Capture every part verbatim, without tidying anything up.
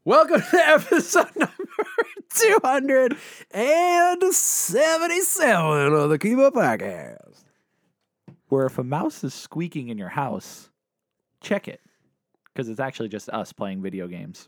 Welcome to episode number two hundred seventy-seven of the Keep Up Podcast. Where if a mouse is squeaking in your house, check it. Because it's actually just us playing video games.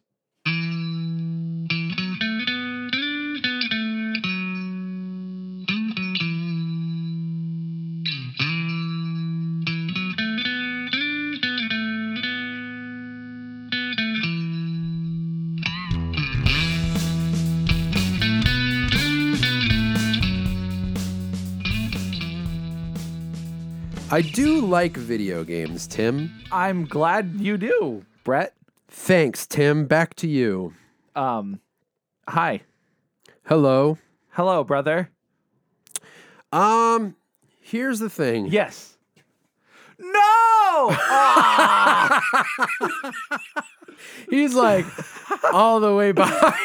I do like video games, Tim. I'm glad you do, Brett. Thanks, Tim. Back to you. Um, hi. Hello. Hello, brother. Um, here's the thing. Yes. No! Ah! He's like all the way behind.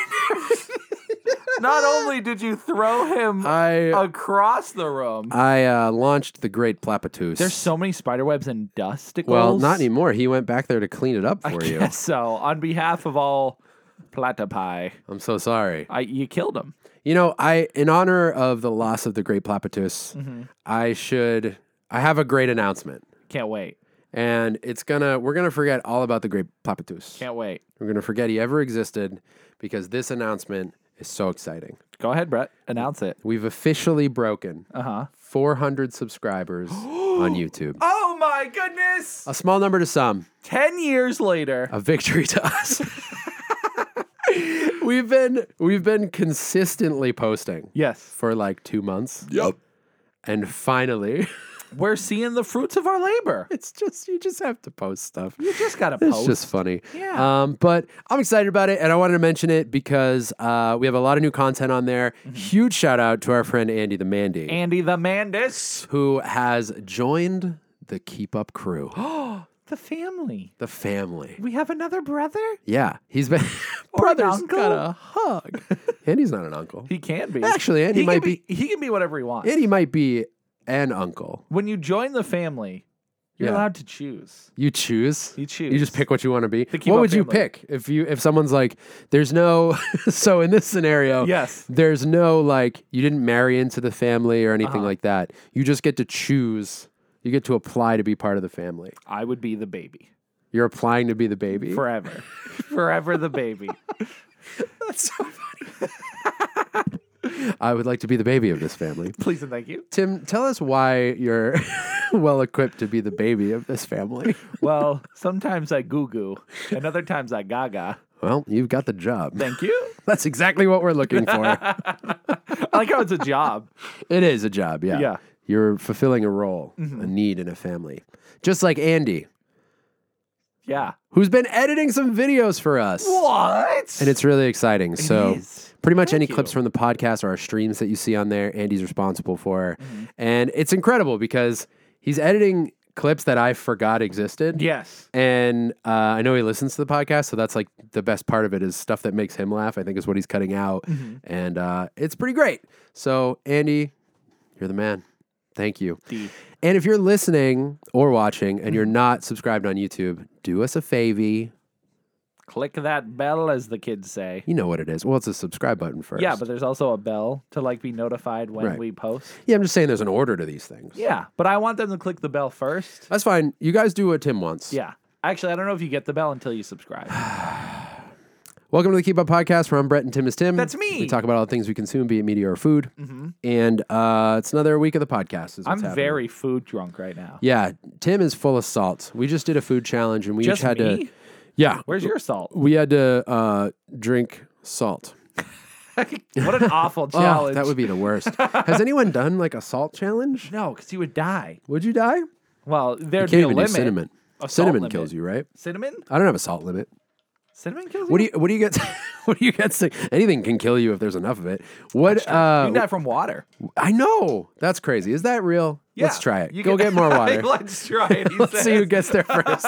Not only did you throw him I across the room, I uh, launched the Great Platypus. there's so many spiderwebs and dusticles. Well, not anymore. He went back there to clean it up for I you. guess so. On behalf of all platypi, I'm so sorry. I, you killed him. You know, I in honor of the loss of the Great Platypus, Mm-hmm. I should I have a great announcement. Can't wait. And it's gonna we're gonna forget all about the Great Platypus. Can't wait. We're gonna forget he ever existed because this announcement is so exciting. Go ahead, Brett. Announce it. We've officially broken Uh-huh. four hundred subscribers on YouTube. Oh my goodness! A small number to some, Ten years later. a victory to us. we've been we've been consistently posting Yes. for like two months. Yep. And finally, We're seeing the fruits of our labor. it's just you just have to post stuff. You just gotta It's post. just funny. Yeah. Um, but I'm excited about it, and I wanted to mention it because uh, we have a lot of new content on there. Huge shout out to our friend Andy the Mandy, Andy the Mandis. who has joined the Keep Up crew, Oh, the family. the family. We have another brother? Yeah, he's been Or an brother's uncle? got a hug. Andy's not an uncle. He can be. Actually, Andy he might can be, He can be whatever he wants. Andy might be an uncle. When you join the family, you're Yeah. allowed to choose. You choose. You choose. You just pick what you want to be. The Keep What Up would you family. pick if you if someone's like, there's no so in this scenario, Yes. there's no like you didn't marry into the family or anything Uh-huh. like that. You just get to choose. You get to apply to be part of the family. I would be the baby. You're applying to be the baby. Forever. Forever the baby. That's so funny. I would like to be the baby of this family. Please and thank you. Tim, tell us why you're well equipped to be the baby of this family. Well, sometimes I goo goo, and other times I gaga. Well, you've got the job. Thank you. That's exactly what we're looking for. I like how it's a job. It is a job, yeah. Yeah. You're fulfilling a role, a need in a family. Just like Andy, Yeah. who's been editing some videos for us. What? And it's really exciting. so is. pretty much Thank any clips you. from the podcast or our streams that you see on there, Andy's responsible for. And it's incredible because he's editing clips that I forgot existed. Yes. And uh, I know he listens to the podcast, so that's like the best part of it is stuff that makes him laugh, I think is what he's cutting out. And uh, it's pretty great. So, Andy, you're the man. Thank you. D. And if you're listening or watching and you're not subscribed on YouTube, do us a favy. Click that bell, as the kids say. You know what it is. Well, it's a subscribe button first. Yeah, but there's also a bell to like be notified when Right. we post. Yeah, I'm just saying there's an order to these things. Yeah, but I want them to click the bell first. That's fine. You guys do what Tim wants. Yeah. Actually, I don't know if you get the bell until you subscribe. Welcome to the Keep Up Podcast, where I'm Brett and Tim is Tim. That's me. We talk about all the things we consume, be it media or food. Mm-hmm. And uh, it's another week of the podcast. Is what's I'm happening. very food drunk right now. Yeah, Tim is full of salt. We just did a food challenge, and we Just each had me? to. Yeah, Where's your salt? we had to uh, drink salt. What an awful Oh, challenge. that would be the worst. Has anyone done like a salt challenge? No, because you would die. Would you die? Well, there'd Can't be a even limit. do cinnamon. A salt Cinnamon limit. kills you, right? Cinnamon? I don't have a salt limit. Cinnamon kills What do you? you? What do you get? What do you get sick? Anything can kill you if there's enough of it. What? you Uh, can die from water. I know that's crazy. Is that real? Yeah, Let's try it. you Go can- get more water. Let's try it. he Let's see who says. gets there first.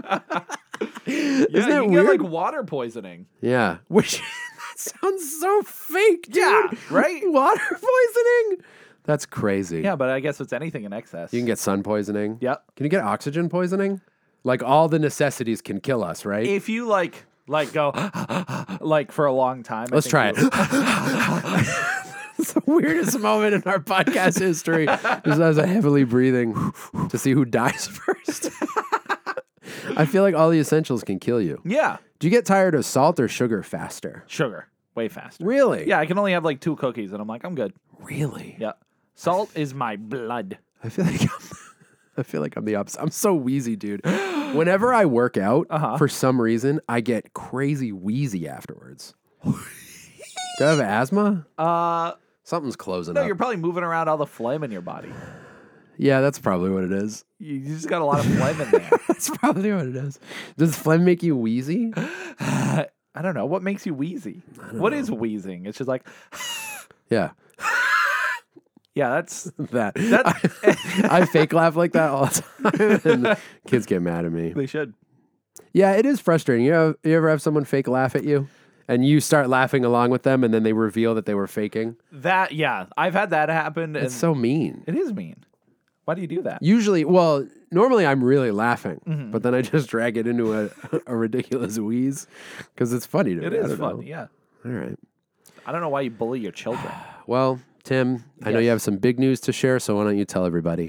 Yeah, Isn't you that can weird? get like water poisoning. Yeah. Which that sounds so fake, dude. Yeah, right? Water poisoning. That's crazy. Yeah, but I guess it's anything in excess. You can get sun poisoning. Yep. Can you get oxygen poisoning? Like all the necessities can kill us, right? If you like like go like for a long time. I Let's think try you- it. It's the weirdest moment in our podcast history. Just as a heavily breathing to see who dies first. I feel like all the essentials can kill you. Yeah, Do you get tired of salt or sugar faster? sugar way faster. Really? Yeah, I can only have like two cookies, and I'm like, I'm good. Really? Yeah, salt is my blood. I feel like I'm, I feel like I'm the opposite. I'm so wheezy, dude. Whenever I work out, Uh-huh. for some reason, I get crazy wheezy afterwards. Do I have asthma? Uh, Something's closing no, up. you're probably moving around all the phlegm in your body. Yeah, that's probably what it is. You you just got a lot of phlegm in there. That's probably what it is. Does phlegm make you wheezy? I don't know. What makes you wheezy? What is wheezing? It's just like, Yeah, yeah, that's that. That's- I, I fake laugh like that all the time, and kids get mad at me. they should. Yeah, it is frustrating. You know, you ever have someone fake laugh at you, and you start laughing along with them, and then they reveal that they were faking? That yeah, I've had that happen. And It's so mean. it is mean. Why do you do that? Usually, well, normally I'm really laughing, Mm-hmm. but then I just drag it into a, a ridiculous wheeze because it's funny to It me. I is don't fun. know. Yeah. All right. I don't know why you bully your children. Well, Tim, I know you Yes. have some big news to share, so why don't you tell everybody?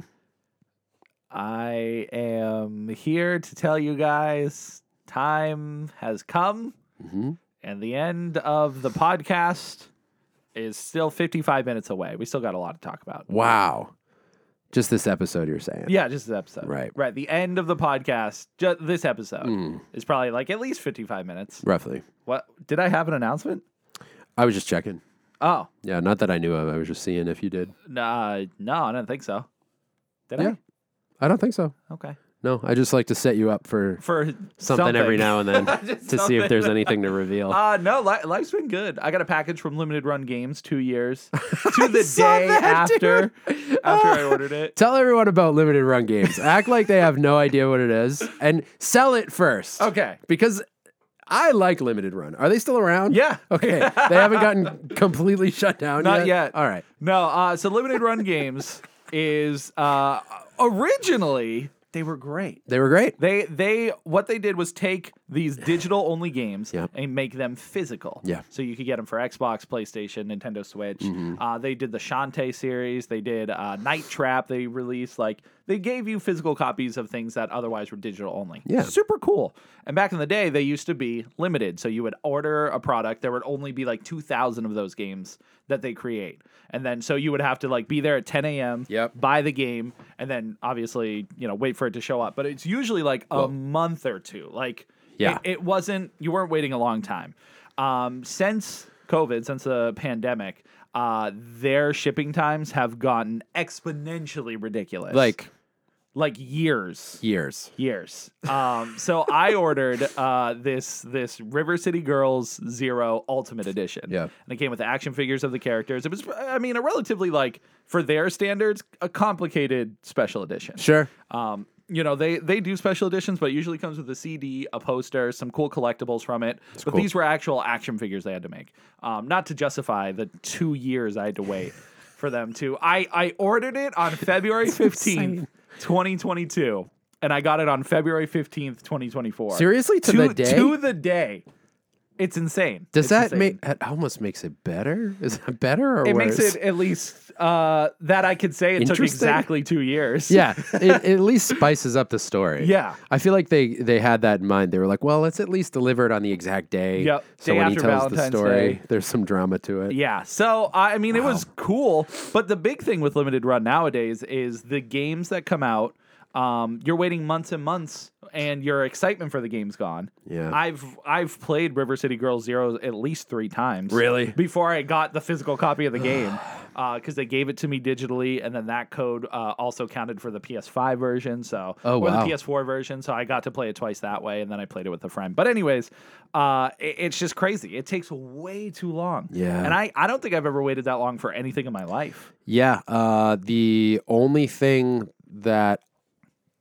I am here to tell you guys time has come, Mm-hmm. and the end of the podcast is still fifty-five minutes away. We still got a lot to talk about. Wow. Just this episode, you're saying? Yeah, just this episode. Right. Right. The end of the podcast, just this episode, Mm, is probably like at least fifty-five minutes. roughly. What? Did I have an announcement? I was just checking. Oh, Yeah, not that I knew of. I was just seeing if you did. nah, no, I don't think so. Did Yeah. I don't think so. I? Okay. No, I just like to set you up for For something, every now and then Just to see if something. there's anything to reveal. Uh, no, li- life's been good. I got a package from Limited Run Games, two years to the saw day that, after dude. after I ordered it. Tell everyone about limited run games. Act like they have no idea what it is and sell it first. Okay. Because I like limited run. Are they still around? Yeah. Okay. They haven't gotten completely shut down Not yet? yet. All right. No, uh, so Limited Run Games is uh, originally they were great. They were great. They they what they did was take these digital only games Yep. and make them physical. Yeah. So you could get them for Xbox, PlayStation, Nintendo Switch. Uh, they did the Shantae series. They did uh, Night Trap. They released like they gave you physical copies of things that otherwise were digital only. Yeah. Super cool. And back in the day, they used to be limited. So you would order a product. There would only be like two thousand of those games that they create. And then so you would have to like be there at ten a.m. Yep. buy the game, and then obviously, you know, wait for it to show up. But it's usually like a Well- month or two. Like, Yeah. it, it wasn't, you weren't waiting a long time. Um, since COVID, since the pandemic, uh, their shipping times have gotten exponentially ridiculous. Like like years. years. Years. Um, so I ordered uh, this this River City Girls Zero Ultimate Edition. Yeah. And it came with the action figures of the characters. It was, I mean, a relatively, like, for their standards, a complicated special edition. Sure. Um, you know, they they do special editions, but it usually comes with a C D, a poster, some cool collectibles from it. but cool. these were actual action figures they had to make. Um, not to justify the two years I had to wait for them to. I, I ordered it on February fifteenth, twenty twenty-two, and I got it on February fifteenth, twenty twenty-four. Seriously? To, To the day? To the day. It's insane. Does It's that insane. make it almost makes it better? Is it better or It worse? makes it at least uh, that I could say it took Interesting. exactly two years. Yeah, it, it at least spices up the story. Yeah. I feel like they they had that in mind. They were like, well, let's at least deliver it on the exact day. Yep. So Day when he after tells the Valentine's story, Day. there's some drama to it. Yeah. So, I mean, it was cool. But the big thing with Limited Run nowadays is the games that come out, um, you're waiting months and months, and your excitement for the game's gone. Yeah. I've I've played River City Girls Zero at least three times. Really? Before I got the physical copy of the game. Because they gave it to me digitally, and then that code uh, also counted for the P S five version, so Oh, or wow. the P S four version. So I got to play it twice that way, and then I played it with a friend. But anyways, uh, it, it's just crazy. It takes way too long. Yeah. and I, I don't think I've ever waited that long for anything in my life. Yeah. Uh, the only thing that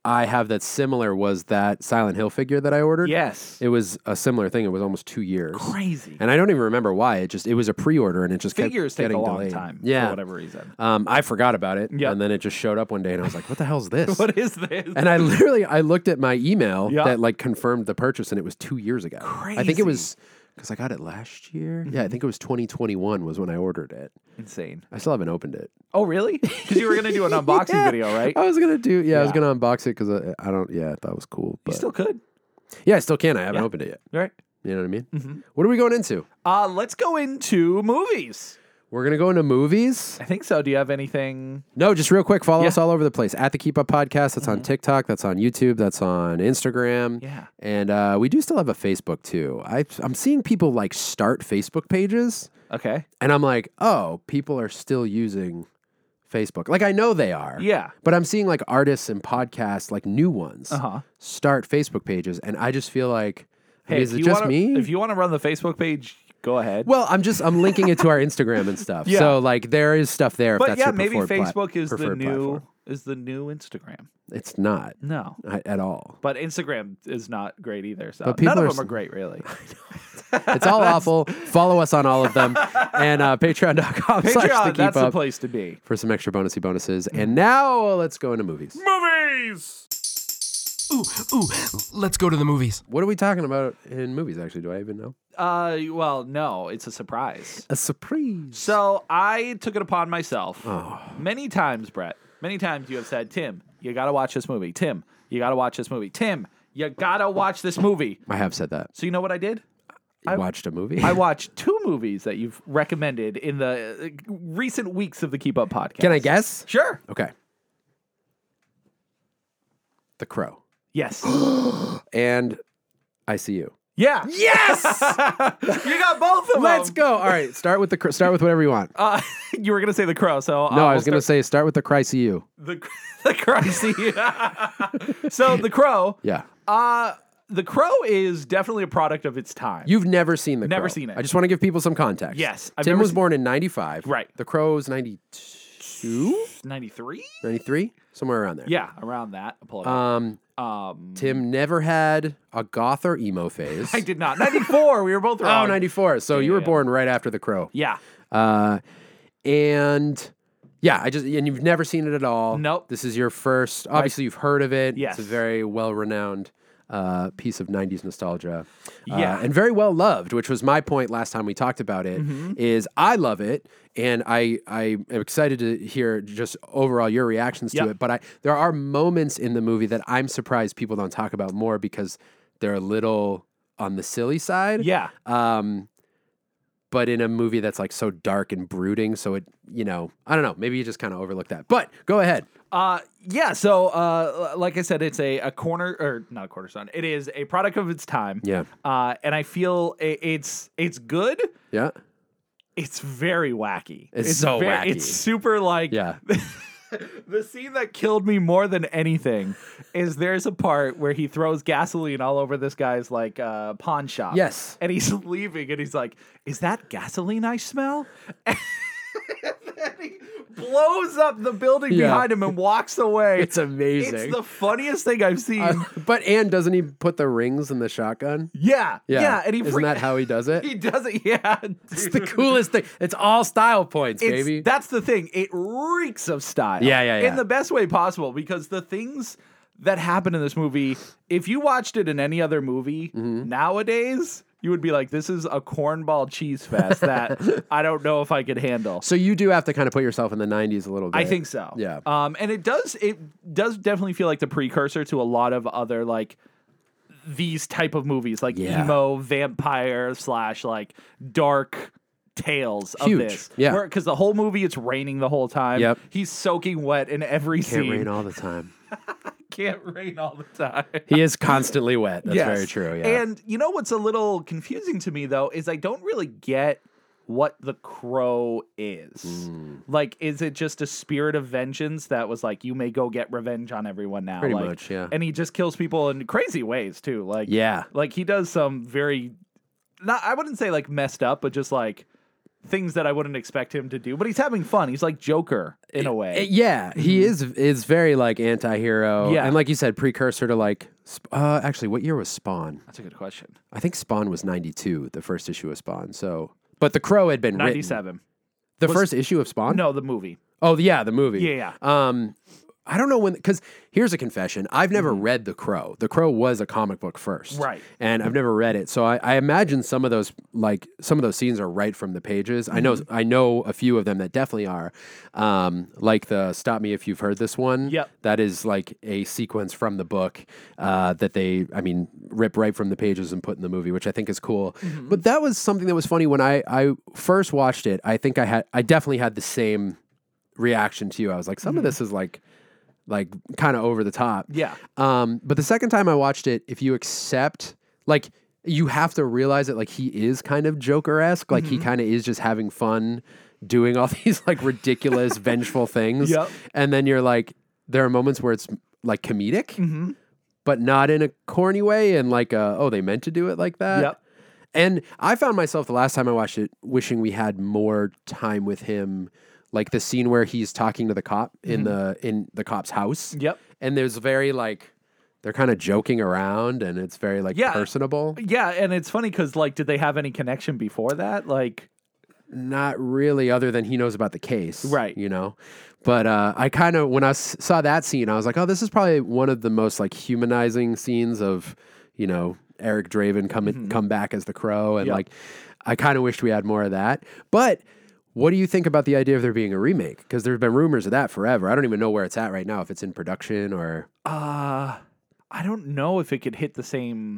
I have that's similar was that Silent Hill figure that I ordered. Yes. It was a similar thing. It was almost two years. Crazy. And I don't even remember why. It just it was a pre-order and it just Figures kept take getting a long delayed. time Yeah. for whatever reason. Um, I forgot about it. Yep. And then it just showed up one day and I was like, what the hell is this? What is this? And I literally I looked at my email Yeah. that like confirmed the purchase and it was two years ago. I think Crazy. it was because I got it last year. Yeah, I think it was twenty twenty-one was when I ordered it. Insane. I still haven't opened it. Oh, really? Because you were going to do an unboxing Yeah. video, right? I was gonna do yeah, I was Yeah. gonna unbox it because I, I don't yeah I thought it was cool. You But still could. yeah, I still can. I haven't Yeah. opened it yet. Right. You know what I mean? Mm-hmm. What are we going into? Uh, let's go into movies. We're gonna go into movies. I think so. Do you have anything? No, just real quick. Follow Yeah. us all over the place at the Keep Up Podcast. That's on TikTok. That's on YouTube. That's on Instagram. Yeah. And uh, we do still have a Facebook too. I, I'm seeing people like start Facebook pages, Okay. and I'm like, oh, people are still using Facebook. Like I know they are. Yeah. But I'm seeing like artists and podcasts, like new ones, Uh-huh. start Facebook pages, and I just feel like, I Hey, mean, if is it you just wanna, me? If you want to run the Facebook page, go ahead. Well, I'm just I'm linking it to our Instagram and stuff. Yeah. So like there is stuff there. If but that's yeah, your maybe preferred plat- Facebook is the preferred new platform. is the new Instagram. It's not No. I- at all. But Instagram is not great either. So But people none are of them s- are great, really. It's all awful. Follow us on all of them and uh, patreon.com slash the Patreon, keep that's the up place to be. for some extra bonusy bonuses. And now let's go into movies. Movies. Ooh, ooh, let's go to the movies. What are we talking about in movies? Actually, do I even know? Uh, well, no, it's a surprise. A surprise. So I took it upon myself Oh. many times, Brett. Many times you have said, Tim, you got to watch this movie. Tim, you got to watch this movie. Tim, you got to watch this movie. I have said that. So you know what I did? You I- watched a movie. I watched two movies that you've recommended in the uh, recent weeks of the Keep Up podcast. Can I guess? Sure. Okay. The Crow Yes. and I See You. Yeah. Yes. You got both of them. Let's go. All right. Start with the Cro- start with whatever you want. Uh, you were gonna say the Crow, so No, uh, I was we'll gonna start- say start with the Cry See You. the the Crow. See? So the Crow. Yeah. Uh the Crow is definitely a product of its time. You've never seen the Never Crow. seen it. I just want to give people some context. Yes, I've Tim never was seen- born in ninety-five. Right. The Crow is ninety-two, ninety-three? ninety-three, somewhere around there. Yeah, around that. I'll pull it up. Um, Um, Tim never had a goth or emo phase. I did not. ninety-four. We were both Oh, wrong. ninety-four. So you were Yeah. born right after the Crow. Yeah. Uh, and yeah, I just and you've never seen it at all. Nope. This is your first. Obviously, you've heard of it. Yes. It's a very well-renowned uh, piece of nineties nostalgia. Uh, Yeah. and very well loved, which was my point last time we talked about it. Mm-hmm. Is I love it, and I I am excited to hear just overall your reactions to Yep. it. But I there are moments in the movie that I'm surprised people don't talk about more because they're a little on the silly side. Yeah. Um, but in a movie that's like so dark and brooding, so it, you know, I don't know, maybe you just kind of overlook that. But go ahead. Uh, yeah. So, uh, like I said, it's a, a corner or not a cornerstone. It is a product of its time. Yeah. Uh, and I feel i- it's it's good. Yeah. It's very wacky. It's so ve- wacky. It's super like Yeah. the scene that killed me more than anything is there's a part where he throws gasoline all over this guy's like uh, pawn shop. Yes. And he's leaving and he's like, "Is that gasoline I smell?" And then he blows up the building Yeah. behind him and walks away. It's amazing. It's the funniest thing I've seen. Uh, but and doesn't he put the rings in the shotgun? yeah, yeah, and he Isn't freak- that how he does it? he does it. Yeah, It's the coolest thing. It's all style points, It's- baby. That's the thing. It reeks of style. Yeah, yeah, yeah. In the best way possible because the things that happen in this movie, if you watched it in any other movie Mm-hmm. nowadays, you would be like, this is a cornball cheese fest that I don't know if I could handle. So you do have to kind of put yourself in the nineties a little bit. I think so. Yeah. Um, and it does it does definitely feel like the precursor to a lot of other like these type of movies, like Yeah. emo vampire slash like dark tales of Huge. this. Yeah. Because the whole movie it's raining the whole time. Yep. He's soaking wet in every Can't scene. rain all the time. Can't rain all the time. He is constantly wet. That's Yes. very true. Yeah. And you know what's a little confusing to me though is I don't really get what the Crow is. Hmm. Like, is it just a spirit of vengeance that was like, you may go get revenge on everyone now? Pretty Like, much, yeah. And he just kills people in crazy ways too. Like, Yeah. like he does some very, not I wouldn't say like messed up, but just like things that I wouldn't expect him to do. But he's having fun. He's like Joker in a way. Uh, yeah, he is is very like anti-hero. Yeah. And like you said, precursor to like, Sp- uh, actually, what year was Spawn? That's a good question. I think Spawn was ninety-two, the first issue of Spawn. So, but The Crow had been written. ninety-seven. The Was- first issue of Spawn? No, the movie. Oh, yeah, the movie. Yeah, Um, I don't know when, because here's a confession. I've never Mm-hmm. read The Crow. The Crow was a comic book first. Right. And I've never read it. So I, I imagine some of those, like, some of those scenes are right from the pages. I know Mm-hmm. I know a few of them that definitely are. Um, like the Stop Me If You've Heard This One. Yep. That is like a sequence from the book uh, that they, I mean, rip right from the pages and put in the movie, which I think is cool. Mm-hmm. But that was something that was funny when I, I first watched it. I think I had, I definitely had the same reaction to you. I was like, some of this is like, like kind of over the top. Yeah. Um, but the second time I watched it, if you accept, like, you have to realize that, like, he is kind of Joker-esque. Like, he kind of is just having fun doing all these, like, ridiculous, vengeful things. Yep. And then you're like, there are moments where it's, like, comedic, but not in a corny way. And, like, uh, oh, they meant to do it like that. Yep. And I found myself the last time I watched it wishing we had more time with him. Like the scene where he's talking to the cop in the in the cop's house. Yep. And there's very like they're kind of joking around and it's very like Yeah. personable. Yeah, and it's funny because like, did they have any connection before that? Like, Not really, other than he knows about the case. Right. You know? But uh, I kind of when I s- saw that scene, I was like, oh, this is probably one of the most like humanizing scenes of, you know, Eric Draven come come back as the Crow. And Yep. like I kind of wished we had more of that. But what do you think about the idea of there being a remake? Because there have been rumors of that forever. I don't even know where it's at right now, if it's in production or. uh, I don't know if it could hit the same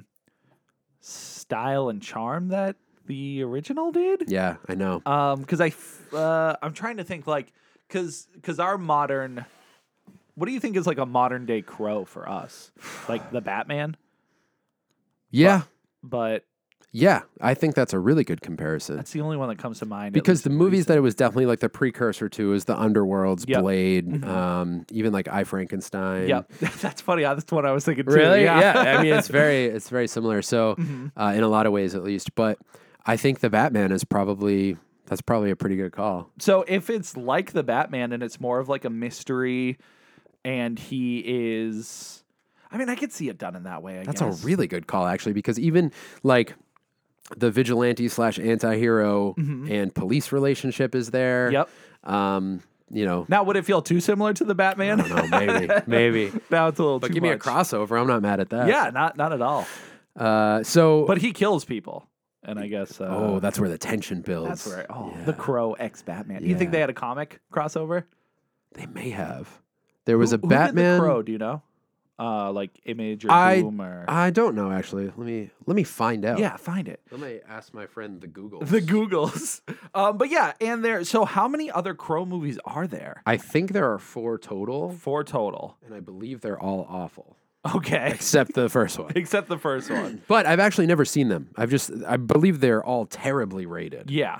style and charm that the original did. Yeah, I know. Um, because I, f- uh, I'm trying to think like, because because our modern, what do you think is like a modern day Crow for us? Like the Batman, Yeah, but yeah. I think that's a really good comparison. that's the only one that comes to mind. at Because least the movies recent. that it was definitely like the precursor to is the Underworld's Yep. Blade, um, even like I Frankenstein. Yep, that's funny. That's what I was thinking too. Really? Yeah. Yeah. I mean, it's very, it's very similar. So, uh, in a lot of ways, at least. But I think the Batman is probably that's probably a pretty good call. So if it's like the Batman and it's more of like a mystery, and he is, I mean, I could see it done in that way. I That's guess. a really good call, actually, because even like the vigilante slash anti-hero and police relationship is there. Yep. Um, you know, Now, would it feel too similar to the Batman? I don't know, maybe, maybe. Now it's a little But too give me a much. crossover. I'm not mad at that. Yeah, not not at all. Uh, so, But he kills people, and I guess. Uh, oh, that's where the tension builds. that's where. Oh, Yeah. the Crow ex Batman. Do you think Yeah. they had a comic crossover? They may have. There was Who- a who did Batman. the Crow? Do you know? Uh, like Image or I- Boom or I don't know actually. Let me let me find out. yeah, find it. Let me ask my friend the Google. The Googles. Um, but yeah, and there. So how many other Crow movies are there? I think there are four total, Four total. and I believe they're all awful, Okay. except the first one. Except the first one. But I've actually never seen them. I've just I believe they're all terribly rated. Yeah.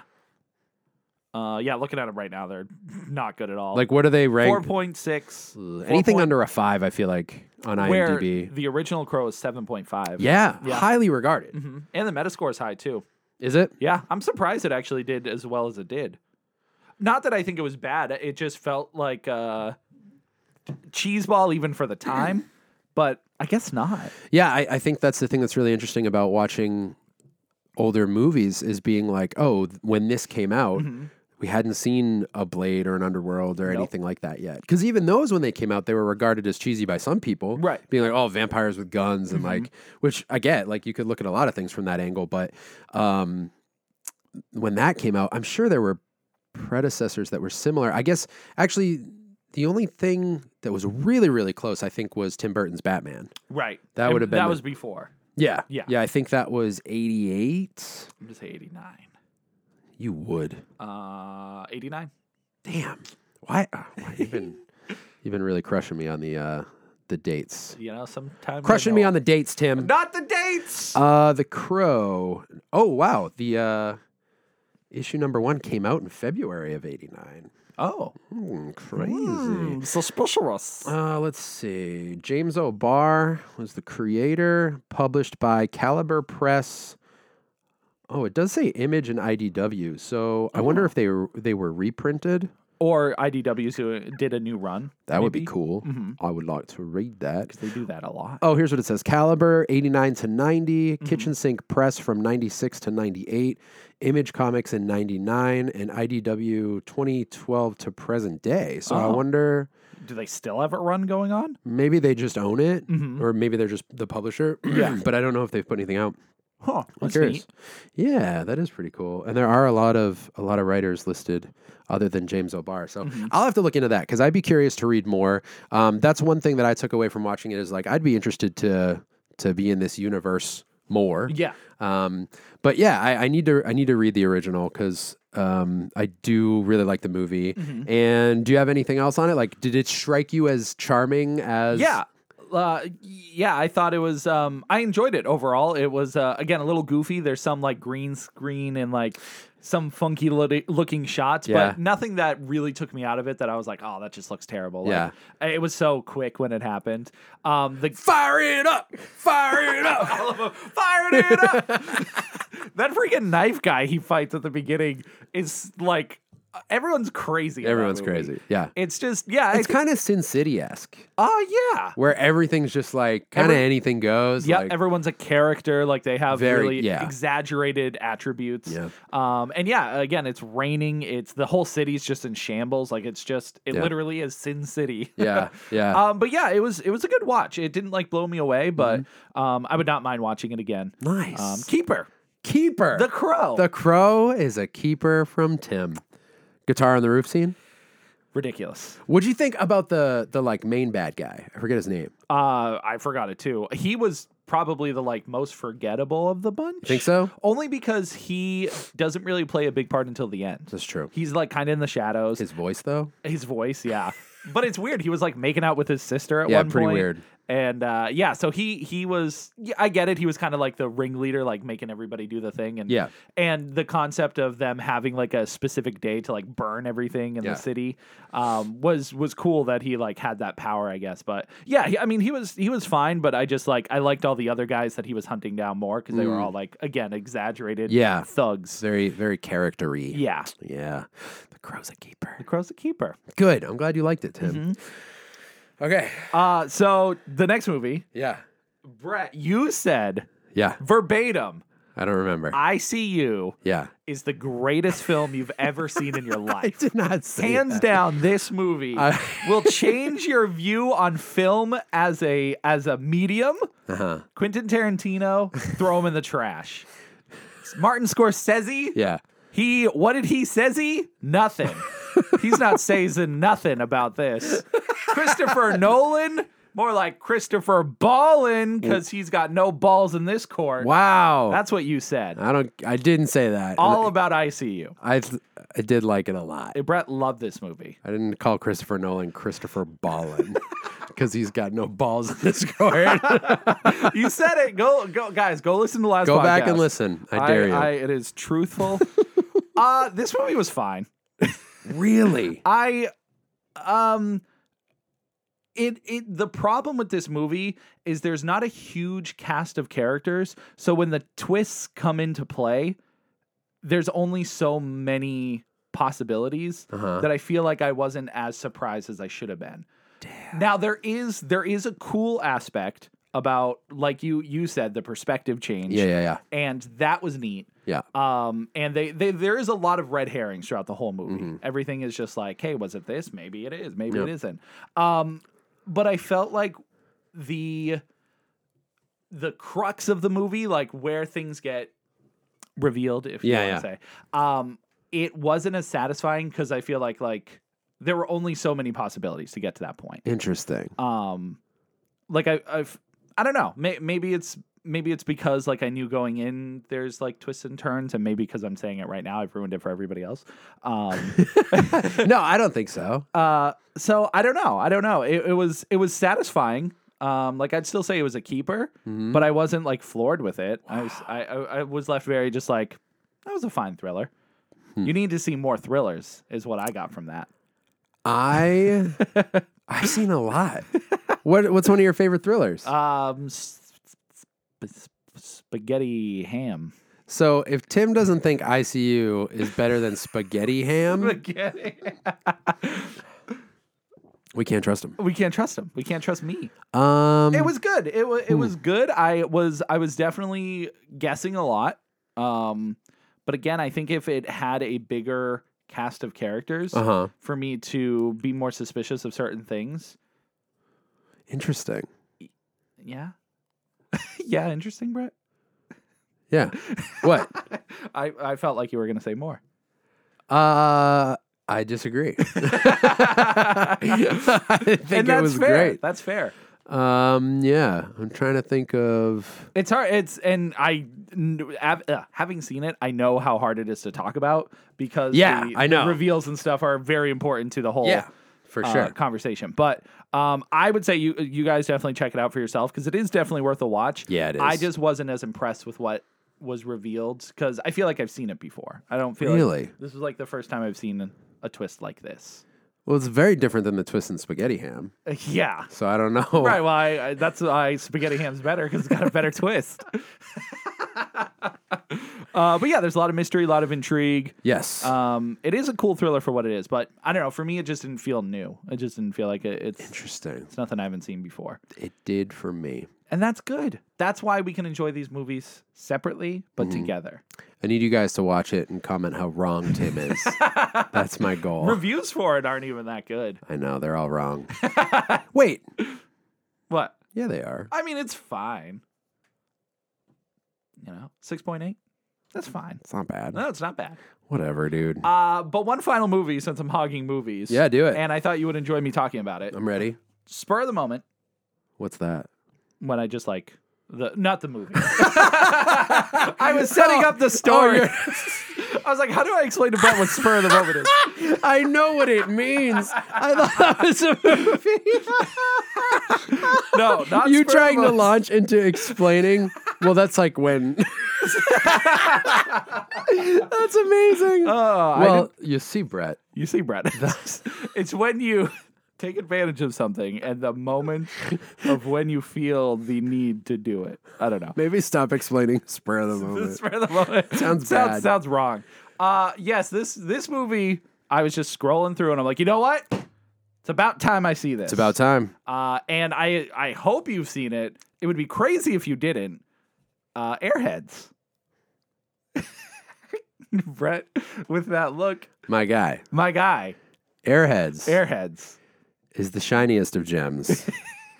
Uh, yeah, looking at them right now, they're not good at all. Like what are they four ranked? point six. Ugh, Anything point- under a five, I feel like on Where IMDb. the original Crow is seven point five. Yeah, Yeah. highly regarded. hmm And the Metascore is high too. Is it? Yeah, I'm surprised it actually did as well as it did. Not that I think it was bad. It just felt like uh, cheeseball even for the time, but I guess not. Yeah, I, I think that's the thing that's really interesting about watching older movies is being like, oh, when this came out, we hadn't seen a Blade or an Underworld or Nope. anything like that yet. Because even those, when they came out, they were regarded as cheesy by some people. Right. Being like, oh, vampires with guns and like, which I get, like you could look at a lot of things from that angle. But um, when that came out, I'm sure there were predecessors that were similar. I guess actually the only thing that was really, really close, I think, was Tim Burton's Batman. Right. That And would have been That the- was before. Yeah. Yeah. Yeah, I think that was eighty-eight. I'm just say eighty-nine. You would. Uh, eighty-nine. Damn. Why? oh, why you've been you've been really crushing me on the uh the dates. You know, sometimes Crushing me on the dates, Tim. not the dates. Uh The Crow. Oh wow. The uh issue number one came out in February of eighty-nine. oh, Hmm, crazy. suspicious. Uh, let's see. James O'Barr was the creator, published by Caliber Press Oh, it does say Image and I D W. So I wonder if they were they were reprinted. Or I D Ws who did a new run. That would be maybe. cool. I would like to read that. They do that a lot. Oh, here's what it says. Caliber, eighty-nine to ninety. Kitchen Sink Press from ninety-six to ninety-eight. Image Comics in ninety-nine. And I D W twenty twelve to present day. So I Oh. wonder, Do they still have a run going on? maybe they just own it. Or maybe they're just the publisher. Yeah. But I don't know if they've put anything out. Huh. I'm That's curious. neat. Yeah, that is pretty cool. And there are a lot of a lot of writers listed other than James O'Barr. So Mm-hmm. I'll have to look into that because I'd be curious to read more. Um, that's one thing that I took away from watching it is like I'd be interested to to be in this universe more. Yeah. Um, but yeah, I, I need to I need to read the original because um, I do really like the movie. Mm-hmm. And do you have anything else on it? Like, did it strike you as charming as? Yeah. Uh, yeah, I thought it was. Um, I enjoyed it overall. It was uh, again a little goofy. There's some like green screen and like some funky lo- looking shots, Yeah. but nothing that really took me out of it. That I was like, oh, that just looks terrible. Like, Yeah. it was so quick when it happened. Um, the Fire it up! Fire it up! all of them fired it up. That freaking knife guy he fights at the beginning is like everyone's crazy. in that Everyone's movie. crazy. Yeah. It's just yeah. It's kind of Sin City-esque. Oh yeah. where everything's just like kind of Every- anything goes. Yeah, like, everyone's a character. Like they have Very- really yeah. exaggerated attributes. Yeah. Um, and yeah, again, it's raining. It's the whole city's just in shambles. Like it's just it Yeah. literally is Sin City. yeah, yeah. Um, but yeah, it was it was a good watch. It didn't like blow me away, but Mm-hmm. um, I would not mind watching it again. Nice. Um, Keeper, Keeper. the Crow, The Crow is a keeper from Tim. Guitar on the roof scene. ridiculous. What'd you think about the the like main bad guy? I forget his name. Uh, I forgot it too. He was probably the like most forgettable of the bunch. Think so? Only because he doesn't really play a big part until the end. That's true. He's like kind of in the shadows. His voice though. His voice, yeah. But it's weird. He was like making out with his sister at Yeah, one pretty point. weird. And uh, yeah, so he he was. Yeah, I get it. He was kind of like the ringleader, like making everybody do the thing. And Yeah. and the concept of them having like a specific day to like burn everything in Yeah. the city um, was was cool that he like had that power, I guess. But yeah, he, I mean, he was he was fine. But I just like I liked all the other guys that he was hunting down more because they were all like again exaggerated, Mm. Yeah. thugs. Very very character-y. Yeah, Yeah. The Crow's a keeper. the Crow's the keeper. Good. I'm glad you liked it, Tim. Mm-hmm. Okay. Uh, so the next movie. Yeah. Brett, you said Yeah. verbatim, I don't remember. I See You yeah. is the greatest film you've ever seen in your I life. did not say Hands that. down, this movie I- will change your view on film as a as a medium. Uh-huh. Quentin Tarantino, throw him in the trash. Martin Scorsese, Yeah. he what did he says he? Nothing. He's not saying nothing about this. Christopher Nolan, more like Christopher Ballin, because he's got no balls in this court. Wow. That's what you said. I don't I didn't say that. All about I See You. I th- I did like it a lot. Brett loved this movie. I didn't call Christopher Nolan Christopher Ballin because he's got no balls in this court. You said it. Go, go, guys. Go listen to the last. Go back podcast. and listen. I dare you. I, it is truthful. uh, this movie was fine. really? I, um, it it the problem with this movie is there's not a huge cast of characters, so when the twists come into play, there's only so many possibilities Uh-huh. that I feel like I wasn't as surprised as I should have been. Damn. Now there is there is a cool aspect about, like you you said, the perspective change. Yeah, yeah, yeah. And that was neat. Yeah. Um, and they, they there is a lot of red herrings throughout the whole movie. Mm-hmm. Everything is just like, hey, was it this? Maybe it is. Maybe Yep. it isn't. Um, but I felt like the the crux of the movie, like where things get revealed, if you Yeah, want to say, um, it wasn't as satisfying because I feel like like there were only so many possibilities to get to that point. Interesting. Um, like I, I've, I don't know. May, maybe it's maybe it's because like I knew going in there's like twists and turns, and maybe because I'm saying it right now, I've ruined it for everybody else. Um, no, I don't think so. uh, so I don't know. I don't know. It, it was it was satisfying. Um, like I'd still say it was a keeper, Mm-hmm. but I wasn't like floored with it. I was I, I I was left very just like that was a fine thriller. Hmm. You need to see more thrillers, is what I got from that. I I've seen a lot. What what's one of your favorite thrillers? Um, s- sp- spaghetti ham. So if Tim doesn't think I C U is better than spaghetti ham, Spaghetti. we can't trust him. We can't trust him. We can't trust me. Um, It was good. It was it was good. I was I was definitely guessing a lot. Um, but again, I think if it had a bigger cast of characters Uh-huh. for me to be more suspicious of certain things. Interesting. Yeah. Yeah, interesting, Brett. Yeah. What? I, I felt like you were going to say more. Uh, I disagree. I think And it that's was fair. great. That's fair. Um, yeah, I'm trying to think of. It's hard. It's and I, kn- av- uh, having seen it, I know how hard it is to talk about because Yeah, the, I know. the reveals and stuff are very important to the whole Yeah, for uh, sure. conversation. But um, I would say you you guys definitely check it out for yourself because it is definitely worth a watch. Yeah, it is. I just wasn't as impressed with what was revealed because I feel like I've seen it before. I don't feel Really? like this was like the first time I've seen a twist like this. Well, it's very different than the twist in spaghetti ham. Uh, yeah. So I don't know. Right. Well, I, I, that's why spaghetti ham's better because it's got a better twist. uh, but yeah, there's a lot of mystery, a lot of intrigue. Yes. Um, it is a cool thriller for what it is, but I don't know. For me, it just didn't feel new. It just didn't feel like it, it's Interesting. it's nothing I haven't seen before, It did for me. and that's good. That's why we can enjoy these movies separately but Mm-hmm. together. I need you guys to watch it and comment how wrong Tim is. That's my goal. Reviews for it aren't even that good. I know they're all wrong. Wait. What? Yeah, they are. I mean, it's fine. You know, six point eight. That's fine. It's not bad. No, it's not bad. Whatever, dude. Uh, but one final movie since I'm hogging movies. Yeah, do it. And I thought you would enjoy me talking about it. I'm ready. Spur of the moment What's that? when I just like the not the movie. I was setting up the story. I was like, how do I explain to Brett what spur of the moment is? I know what it means. I thought that was a movie. No, not You spur of the trying to moment. launch into explaining? Well, that's like when. That's amazing. Oh, I well, didn't- you see, Brett. you see, Brett. It's when you take advantage of something and the moment of when you feel the need to do it. I don't know. Maybe stop explaining spur of the moment. Spur of the moment. Sounds sounds bad. sounds wrong. Uh yes, this this movie I was just scrolling through and I'm like, you know what? It's about time I see this. It's about time. Uh, and I I hope you've seen it. It would be crazy if you didn't. Uh, Airheads. Brett, with that look, My guy. my guy. Airheads Airheads. is the shiniest of gems.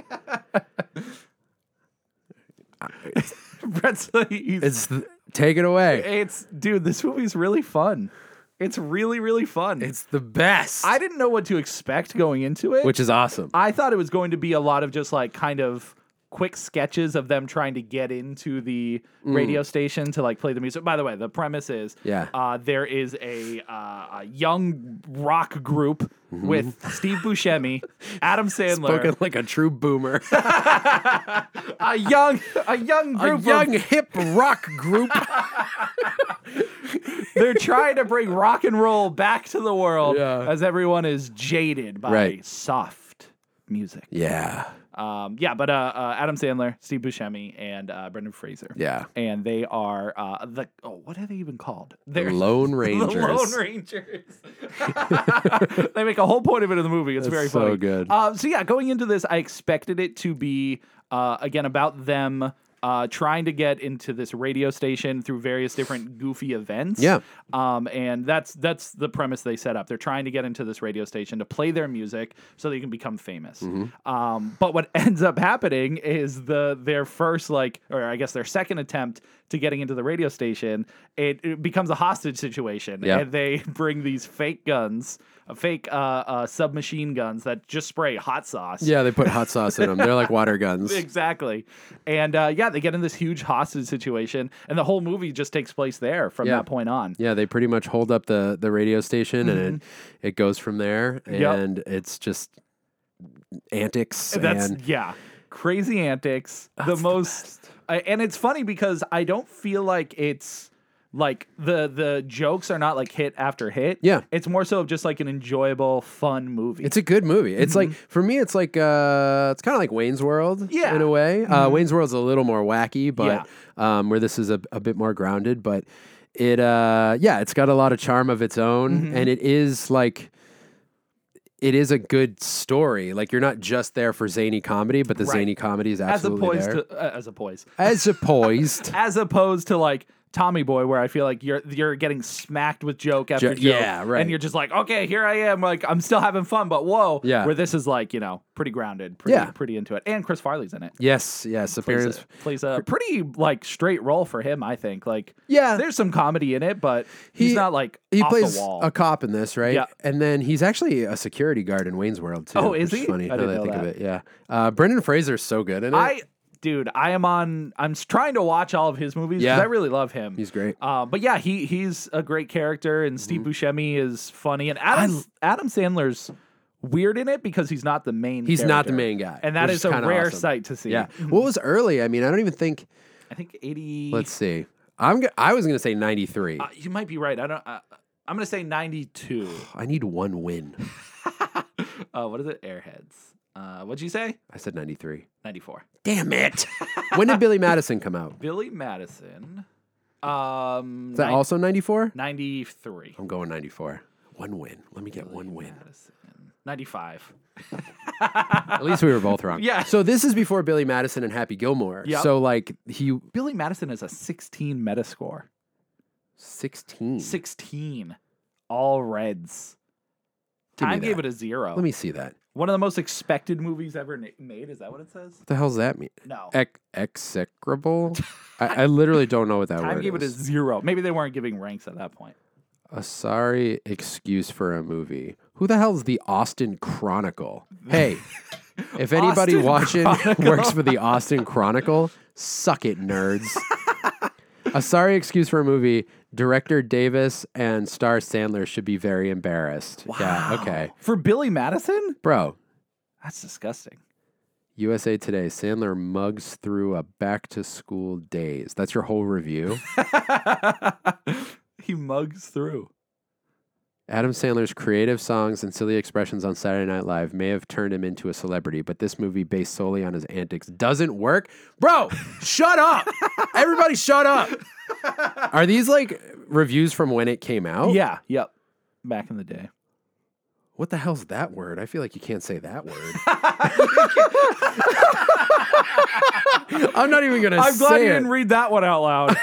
Brett's like, he's, It's th- take it away. it's dude. This movie's really fun. It's really really fun. It's the best. I didn't know what to expect going into it. Which is awesome. I thought it was going to be a lot of just like kind of quick sketches of them trying to get into the radio station to like play the music. By the way, the premise is Yeah. uh, there is a, uh, a young rock group with Steve Buscemi, Adam Sandler, Spoken like a true boomer. a young a young a group young of, hip rock group. they're trying to bring rock and roll back to the world Yeah. as everyone is jaded by Right. soft music. Yeah. Um, yeah, but uh, uh, Adam Sandler, Steve Buscemi, and uh, Brendan Fraser. Yeah. And they are uh, the oh, what are they even called? The They're Lone Rangers. The Lone Rangers. They make a whole point of it in the movie. It's That's very so funny. good. Uh, so yeah, going into this, I expected it to be uh, again about them. Uh, trying to get into this radio station through various different goofy events. Yeah. Um, and that's that's the premise they set up. They're trying to get into this radio station to play their music so they can become famous. Mm-hmm. Um, but what ends up happening is the their first like, or I guess their second attempt to getting into the radio station, it, it becomes a hostage situation, Yeah. and they bring these fake guns, uh, fake uh, uh, submachine guns that just spray hot sauce. Yeah, they put hot sauce in them. They're like water guns. Exactly. And uh, yeah, they get in this huge hostage situation, and the whole movie just takes place there from Yeah. that point on. Yeah, they pretty much hold up the, the radio station and it, it goes from there. Yep. And it's just antics. That's and yeah, crazy antics. the That's the most, uh, and it's funny because I don't feel like it's Like the the jokes are not like hit after hit. Yeah. It's more so of just like an enjoyable, fun movie. It's a good movie. It's like for me, it's like uh, it's kind of like Wayne's World, Yeah. in a way. Uh, Wayne's World's a little more wacky, but Yeah. um, where this is a, a bit more grounded. But it, uh, yeah, it's got a lot of charm of its own, and it is like. It is a good story. Like you're not just there for zany comedy, but the Right. zany comedy is as absolutely opposed there. to uh, as opposed As opposed, as opposed to like Tommy Boy, where I feel like you're you're getting smacked with joke after Jo- joke, yeah, right. and you're just like, okay, here I am, like I'm still having fun, but whoa, Yeah. Where this is like, you know, pretty grounded, pretty, Yeah. pretty into it, and Chris Farley's in it. yes, yes, Plays appearance. a, plays a pretty like straight role for him, I think. Like, Yeah. there's some comedy in it, but he's He- not like He off plays the wall. a cop in this, right? Yeah. And then he's actually a security guard in Wayne's World too. Oh, is which he? Funny. I now didn't that I know think of that. it. Yeah. Uh, Brendan Fraser's so good in it. I, dude, I am on. I'm s- trying to watch all of his movies because Yeah. I really love him. He's great. Uh, but yeah, he he's a great character, and Steve Buscemi is funny, and Adam Adam Sandler's weird in it because he's not the main. He's not the character. main guy, and that which is is a kinda rare awesome. sight to see. Yeah. What was early? I mean, I don't even think. I think eighty. Let's see. I'm. Go- I was gonna say ninety-three. Uh, you might be right. I don't. Uh, I'm gonna say ninety-two. I need one win. uh, what is it? Airheads. Uh, what'd you say? I said ninety-three. ninety-four. Damn it! When did Billy Madison come out? Billy Madison. Um, Is that nine- also ninety-four? ninety-three. I'm going ninety-four. One win. Let me get one win. Madison. ninety-five. At least we were both wrong. Yeah. So this is before Billy Madison and Happy Gilmore. Yep. So like he Billy Madison has a sixteen Metascore. sixteen. sixteen. All Reds. Give me Time gave that. it a zero. Let me see that. One of the most expected movies ever na- made. Is that what it says? What the hell's that mean? No. Ec- execrable? I, I literally don't know what that Time word gave it a is. zero. Maybe they weren't giving ranks at that point. A sorry excuse for a movie. Who the hell is the Austin Chronicle? Hey, if anybody Austin watching Chronicle. works for the Austin Chronicle, suck it, nerds. A sorry excuse for a movie. Director Davis and star Sandler should be very embarrassed. Yeah, okay. For Billy Madison? Bro, That's disgusting. U S A Today, Sandler mugs through a back to school days. That's your whole review. He mugs through. Adam Sandler's creative songs and silly expressions on Saturday Night Live may have turned him into a celebrity, but this movie, based solely on his antics, doesn't work. Bro, shut up. Everybody shut up. Are these like reviews from when it came out? Yeah, yep. Back in the day. What the hell's that word? I feel like you can't say that word. I'm not even going to say I'm glad you it. didn't read that one out loud.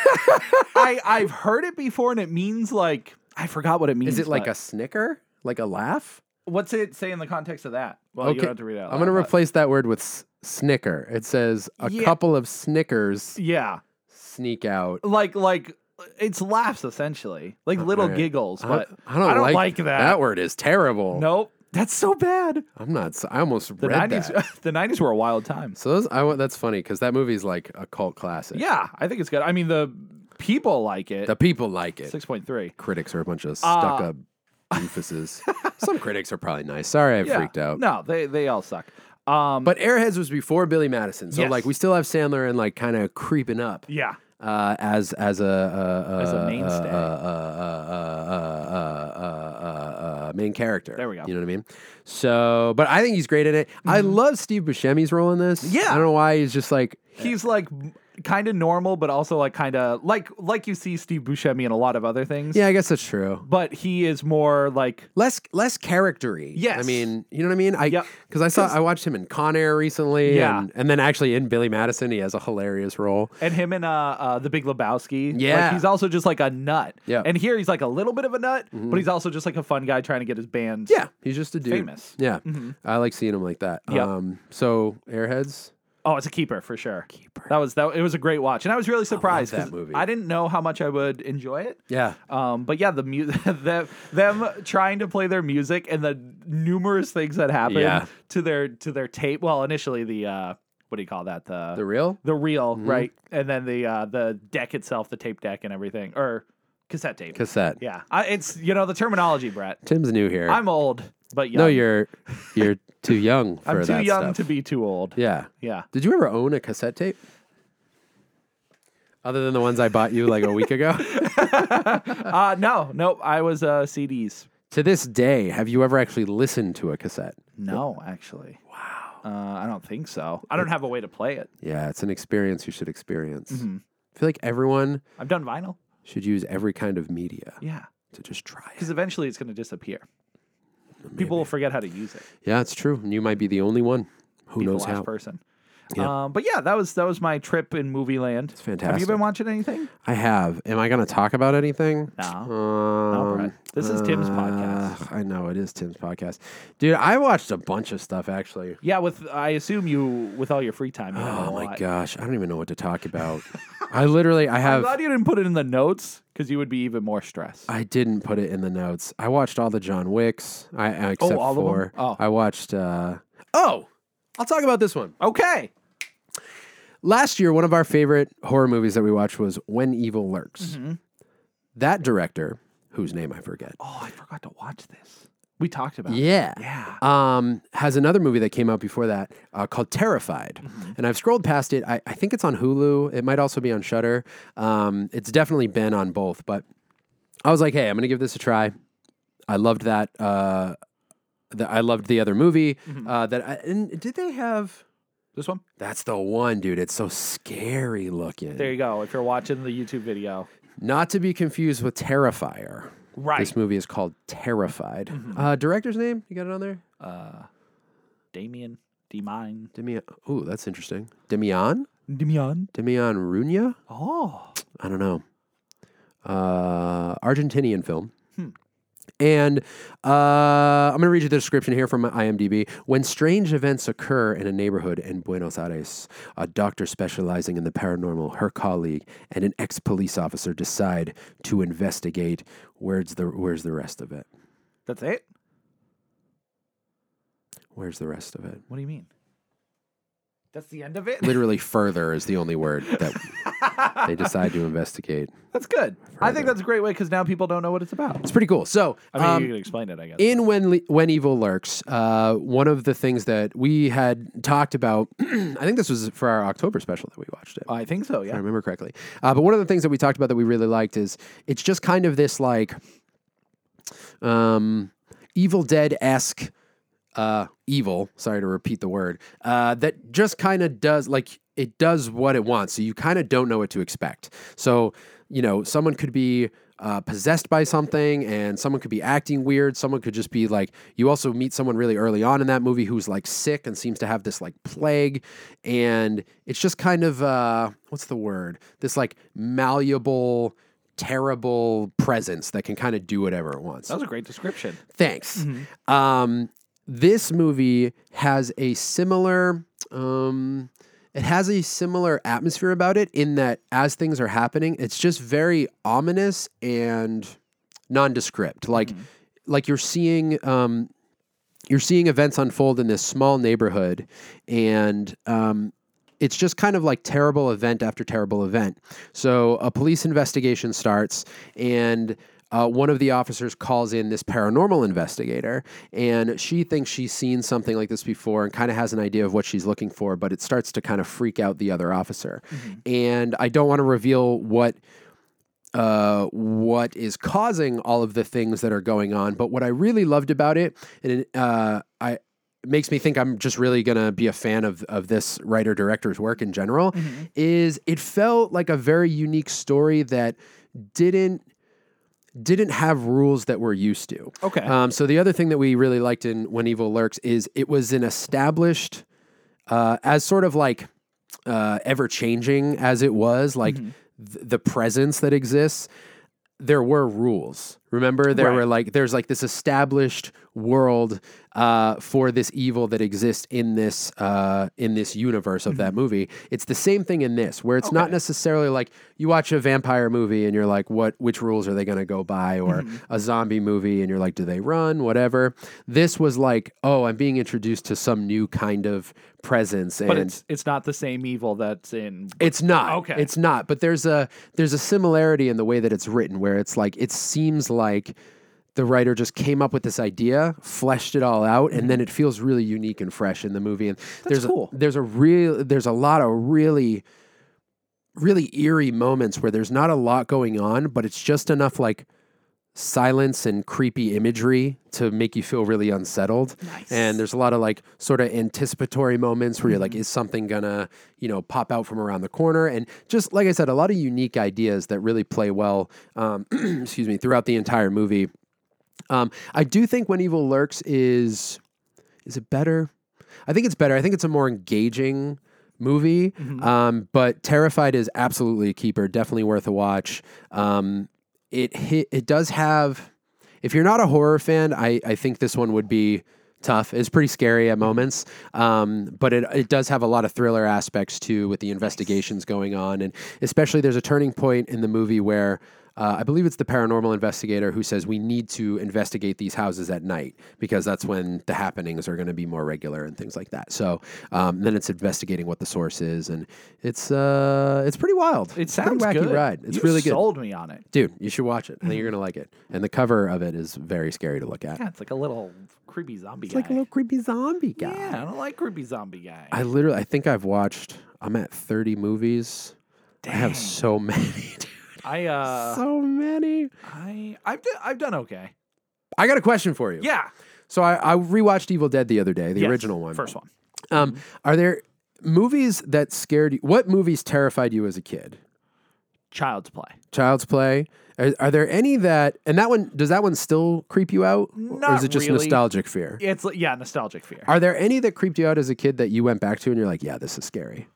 I, I've heard it before, and it means like, I forgot what it means. Is it like but- a snicker? Like a laugh? What's it say in the context of that? Well, you don't have to read it out I'm going to loud, but- replace that word with s- snicker. It says a Yeah. couple of Snickers Yeah. sneak out. Like, like, it's laughs, essentially. Like little Alright. giggles, I but don't, I don't, like, like that. That word is terrible. Nope. That's so bad. I'm not. s- I almost The read nineties that. the nineties were a wild time. So those, I, wa- that's funny because that movie's like a cult classic. Yeah, I think it's good. I mean, the people like it. The people like it. six point three. Critics are a bunch of Uh, stuck up doofuses. Some critics are probably nice. Sorry, I Yeah. freaked out. No, they they all suck. Um, But Airheads was before Billy Madison, so Yes. like we still have Sandler and like kind of creeping up. yeah, Uh, as as a uh, As a uh, mainstay. uh, uh, uh, uh, uh, uh, uh, uh, main character. There we go. You know what I mean? So, but I think he's great in it. I love Steve Buscemi's role in this. Yeah. I don't know why he's just like he's like kind of normal, but also like kind of like like you see Steve Buscemi in a lot of other things. yeah, I guess that's true. but he is more like Less less charactery. Yes. I mean, you know what I mean? I Yep. because I saw I watched him in Con Air recently. Yeah. And, and then actually in Billy Madison, he has a hilarious role. and him in uh, uh the Big Lebowski. Yeah. like, he's also just like a nut. Yeah. and here he's like a little bit of a nut, but he's also just like a fun guy trying to get his band. Yeah, he's just a dude. Famous. Yeah, I like seeing him like that. Yep. Um, so Airheads. Oh, it's a keeper for sure. Keeper. That was that. It was a great watch, and I was really surprised that 'cause movie. I didn't know how much I would enjoy it. Yeah. Um, but yeah, the music, the, them trying to play their music and the numerous things that happen Yeah. to their to their tape. Well, initially the uh, what do you call that? The The real? the reel, right? And then the uh, the deck itself, the tape deck, and everything, or cassette tape. Cassette. Yeah, I, it's you know the terminology, Brett. Tim's new here. I'm old, but young. no, you're you're too young for I'm too that young stuff. to be too old. Yeah. Yeah. Did you ever own a cassette tape? Other than the ones I bought you like a week ago? uh, no, nope. I was uh, C Ds. To this day, have you ever actually listened to a cassette? No, actually. Wow. Uh, I don't think so. I don't have a way to play it. Yeah, it's an experience you should experience. Mm-hmm. I feel like everyone I've done vinyl. should use every kind of media Yeah. to just try it. Because eventually it's going to disappear. People will forget how to use it. Yeah, it's true. And you might be the only one. Who Be the knows last how? person. Yeah. Um, but yeah, that was that was my trip in movie land. It's fantastic. Have you been watching anything? I have. Am I going to talk about anything? No. Um, No, Brett. This is Tim's uh, podcast. I know it is Tim's podcast, dude. I watched a bunch of stuff actually. Yeah, with I assume you with all your free time. You know Oh a my lot. gosh, I don't even know what to talk about. I literally, I I'm have. glad you didn't put it in the notes because you would be even more stressed. I didn't put it in the notes. I watched all the John Wicks. I I- except all of them? for Oh. I watched. Uh, oh, I'll talk about this one. Okay. Last year, one of our favorite horror movies that we watched was When Evil Lurks. Mm-hmm. That director, whose name I forget, Oh, I forgot to watch this. We talked about it. yeah, Yeah. um, has another movie that came out before that uh, called Terrified. Mm-hmm. And I've scrolled past it. I, I think it's on Hulu. It might also be on Shudder. Um, it's definitely been on both. But I was like, hey, I'm going to give this a try. I loved that. Uh, the, I loved the other movie. Mm-hmm. Uh, that I, and did they have? This one? That's the one, dude. It's so scary looking. There you go. If you're watching the YouTube video. Not to be confused with Terrifier. Right. This movie is called Terrified. Uh, director's name? You got it on there? Uh, Damien. Demine. Demian. Ooh, that's interesting. Demian? Demian. Demian Runia? Oh. I don't know. Uh, Argentinian film. Hmm. And uh, I'm going to read you the description here from IMDb. When strange events occur in a neighborhood in Buenos Aires, a doctor specializing in the paranormal, her colleague, and an ex-police officer decide to investigate. Where's the Where's the rest of it? That's it? Where's the rest of it? What do you mean? That's the end of it? Literally, further is the only word that they decide to investigate. That's good. I think that's a great way because now people don't know what it's about. It's pretty cool. So, I mean, um, you can explain it, I guess. in When Le- When Evil Lurks, uh, one of the things that we had talked about, I think this was for our October special that we watched it. I think so, If I yeah. remember correctly. Uh, but one of the things that we talked about that we really liked is it's just kind of this like um, Evil Dead-esque uh, evil, sorry to repeat the word, uh, that just kind of does, like, it does what it wants. So you kind of don't know what to expect. So, you know, someone could be uh, possessed by something and someone could be acting weird. Someone could just be like, you also meet someone really early on in that movie who's like sick and seems to have this like plague. And it's just kind of, uh, what's the word? This like malleable, terrible presence that can kind of do whatever it wants. That was a great description. Thanks. Um, this movie has a similar, um, it has a similar atmosphere about it in that as things are happening, it's just very ominous and nondescript. Like, like you're seeing, um, you're seeing events unfold in this small neighborhood, and um, it's just kind of like terrible event after terrible event. So a police investigation starts, and Uh, one of the officers calls in this paranormal investigator, and she thinks she's seen something like this before and kind of has an idea of what she's looking for, but it starts to kind of freak out the other officer. And I don't want to reveal what uh, what is causing all of the things that are going on, but what I really loved about it, and it, uh, I it makes me think I'm just really going to be a fan of, of this writer-director's work in general, Mm-hmm. is it felt like a very unique story that didn't didn't have rules that we're used to. Okay. Um, so the other thing that we really liked in When Evil Lurks is it was an established, uh, as sort of like uh, ever-changing as it was, like th- the presence that exists, there were rules. Remember, there Right. were like, there's like this established world uh, for this evil that exists in this uh, in this universe of that movie. It's the same thing in this, where it's not Okay. necessarily like you watch a vampire movie and you're like, what? Which rules are they going to go by? Or a zombie movie and you're like, do they run? Whatever. This was like, oh, I'm being introduced to some new kind of presence, and But it's it's not the same evil that's in. it's not. Okay. It's not. But there's a there's a similarity in the way that it's written, where it's like it seems like the writer just came up with this idea, fleshed it all out, and then it feels really unique and fresh in the movie. And there's cool. a, there's a real there's a lot of really really eerie moments where there's not a lot going on, but it's just enough like silence and creepy imagery to make you feel really unsettled. Nice. And there's a lot of like sort of anticipatory moments where you're like, is something gonna, you know, pop out from around the corner? And just like I said, a lot of unique ideas that really play well, um, excuse me, throughout the entire movie. Um, I do think When Evil Lurks is, is it better? I think it's better. I think it's a more engaging movie. Mm-hmm. Um, but Terrified is absolutely a keeper. Definitely worth a watch. Um, It hit, it does have, if you're not a horror fan, I, I think this one would be tough. It's pretty scary at moments, um, but it it does have a lot of thriller aspects too with the investigations going on. And especially there's a turning point in the movie where uh, I believe it's the paranormal investigator who says we need to investigate these houses at night because that's when the happenings are going to be more regular and things like that. So um, then it's investigating what the source is, and it's uh, it's pretty wild. It It's a pretty sounds wacky good. ride. It's you really good. sold me on it. Dude, you should watch it. I think you're going to like it. And the cover of it is very scary to look at. Yeah, it's like a little creepy zombie It's guy. like a little creepy zombie guy. Yeah, I don't like creepy zombie guy. I literally, I think I've watched, I'm at thirty movies. I have Dang. so many, dude. I uh, so many. I I've d- I've done okay. I got a question for you. Yeah, So I, I rewatched Evil Dead the other day, the Yes, original one. first one. Um, Are there movies that scared you? What movies terrified you as a kid? Child's Play. Child's Play. Are, are there any that, and that one, does that one still creep you out? or Not is it just really. nostalgic fear? It's like- yeah, nostalgic fear. Are there any that creeped you out as a kid that you went back to and you're like, yeah, this is scary?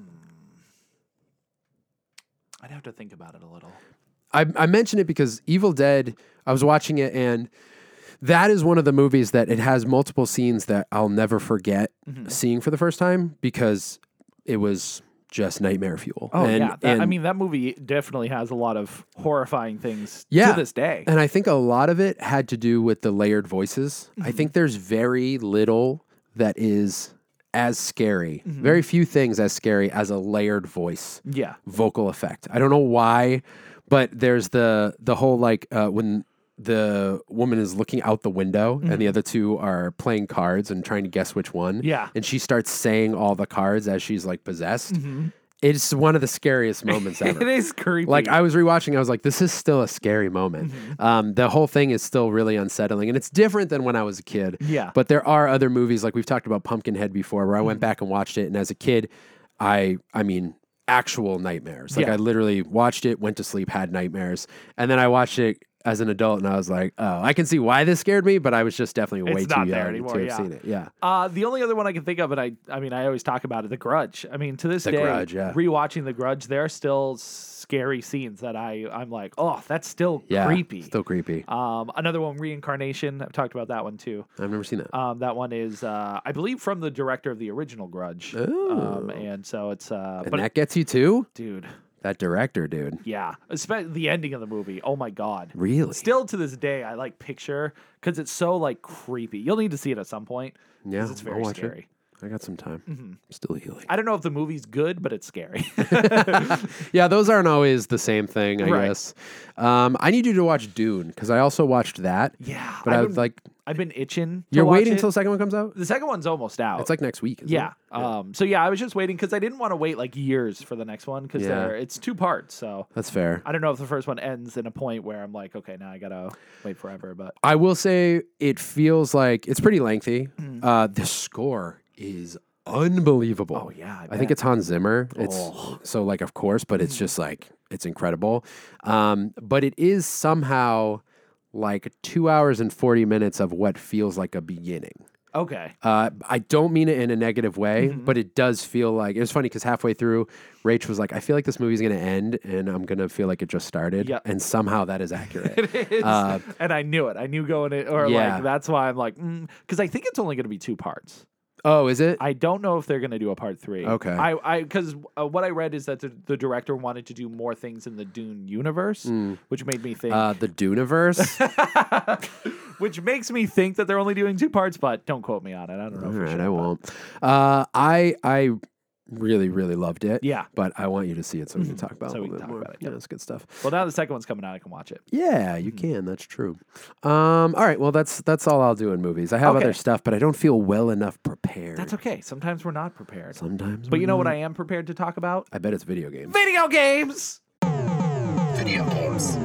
I'd have to think about it a little. I, I mention it because Evil Dead, I was watching it and that is one of the movies that it has multiple scenes that I'll never forget Mm-hmm. seeing for the first time because it was just nightmare fuel. Oh and, yeah, that, I and- mean that movie definitely has a lot of horrifying things Yeah. to this day. And I think a lot of it had to do with the layered voices. I Mm-hmm. think there's very little that is as scary, Mm-hmm. very few things as scary as a layered voice. Yeah, Vocal effect. I don't know why, but there's the the whole like uh, when the woman is looking out the window and the other two are playing cards and trying to guess which one. Mm-hmm. Yeah. And she starts saying all the cards as she's like possessed. It's one of the scariest moments ever. it is creepy. Like I was rewatching, I was like, "This is still a scary moment." Mm-hmm. Um, the whole thing is still really unsettling, and it's different than when I was a kid. Yeah. But there are other movies, like we've talked about Pumpkinhead before, where I Mm-hmm. went back and watched it, and as a kid, I, I mean, actual nightmares. Like Yeah. I literally watched it, went to sleep, had nightmares, and then I watched it as an adult, and I was like, "Oh, I can see why this scared me," but I was just definitely It's way not too there young anymore, to have yeah. seen it. Yeah. Uh, the only other one I can think of, and I, I mean, I always talk about it, The Grudge. I mean, to this The day, Grudge, yeah. rewatching The Grudge, there are still scary scenes that I, I'm like, oh, that's still Yeah. creepy. Still creepy. Um, another one, Reincarnation. I've talked about that one too. I've never seen that. Um, that one is, uh, I believe, from the director of the original Grudge. Um, and so it's, uh, and but that gets you too? dude, That director, dude. yeah, especially the ending of the movie. Oh my god, Really? Still to this day, I like picture because it's so like creepy. You'll need to see it at some point. 'cause Yeah, it's I'll very watch it. scary. I got some time. Mm-hmm. Still healing. I don't know if the movie's good, but it's scary. Yeah, those aren't always the same thing, I Right. guess. Um, I need you to watch Dune because I also watched that. yeah, But I've I been, was like, I've been itching. To you're watch waiting it. until the second one comes out? the second one's almost out. It's like next week. Isn't yeah. it? Um. So yeah, I was just waiting because I didn't want to wait like years for the next one because Yeah. it's two parts. So That's fair. I don't know if the first one ends in a point where I'm like, okay, now I gotta wait forever. But I will say it feels like it's pretty lengthy. Mm. Uh, the score is unbelievable. oh yeah, I, I think bet. it's Hans Zimmer. It's Oh. so like, of course, but it's just like it's incredible. Um, but it is somehow like two hours and forty minutes of what feels like a beginning. okay. Uh, I don't mean it in a negative way, Mm-hmm. but it does feel like it was funny because halfway through, Rach was like, "I feel like this movie's going to end, and I'm going to feel like it just started." Yep. And somehow that is accurate. It is. Uh, and I knew it. I knew going in, or Yeah. like that's why I'm like, because I think it's only going to be two parts. oh, is it? I don't know if they're going to do a part three. Okay. I, I, because uh, what I read is that the, the director wanted to do more things in the Dune universe, which made me think, Uh, the Duneverse. which makes me think that they're only doing two parts. But don't quote me on it. I don't know. All for right, sure, I but- won't. Uh, I I really, really loved it. Yeah. But I want you to see it so we can talk about So it a we little can bit talk more. about it, Yeah, yep. that's good stuff. Well, now the second one's coming out, I can watch it. Yeah, you can. That's true. Um, all right. Well, that's that's all I'll do in movies. I have Okay. other stuff, but I don't feel well enough prepared. That's okay. Sometimes we're not prepared. Sometimes. But you know we're what not. I am prepared to talk about? I bet it's video games. Video games! Video games.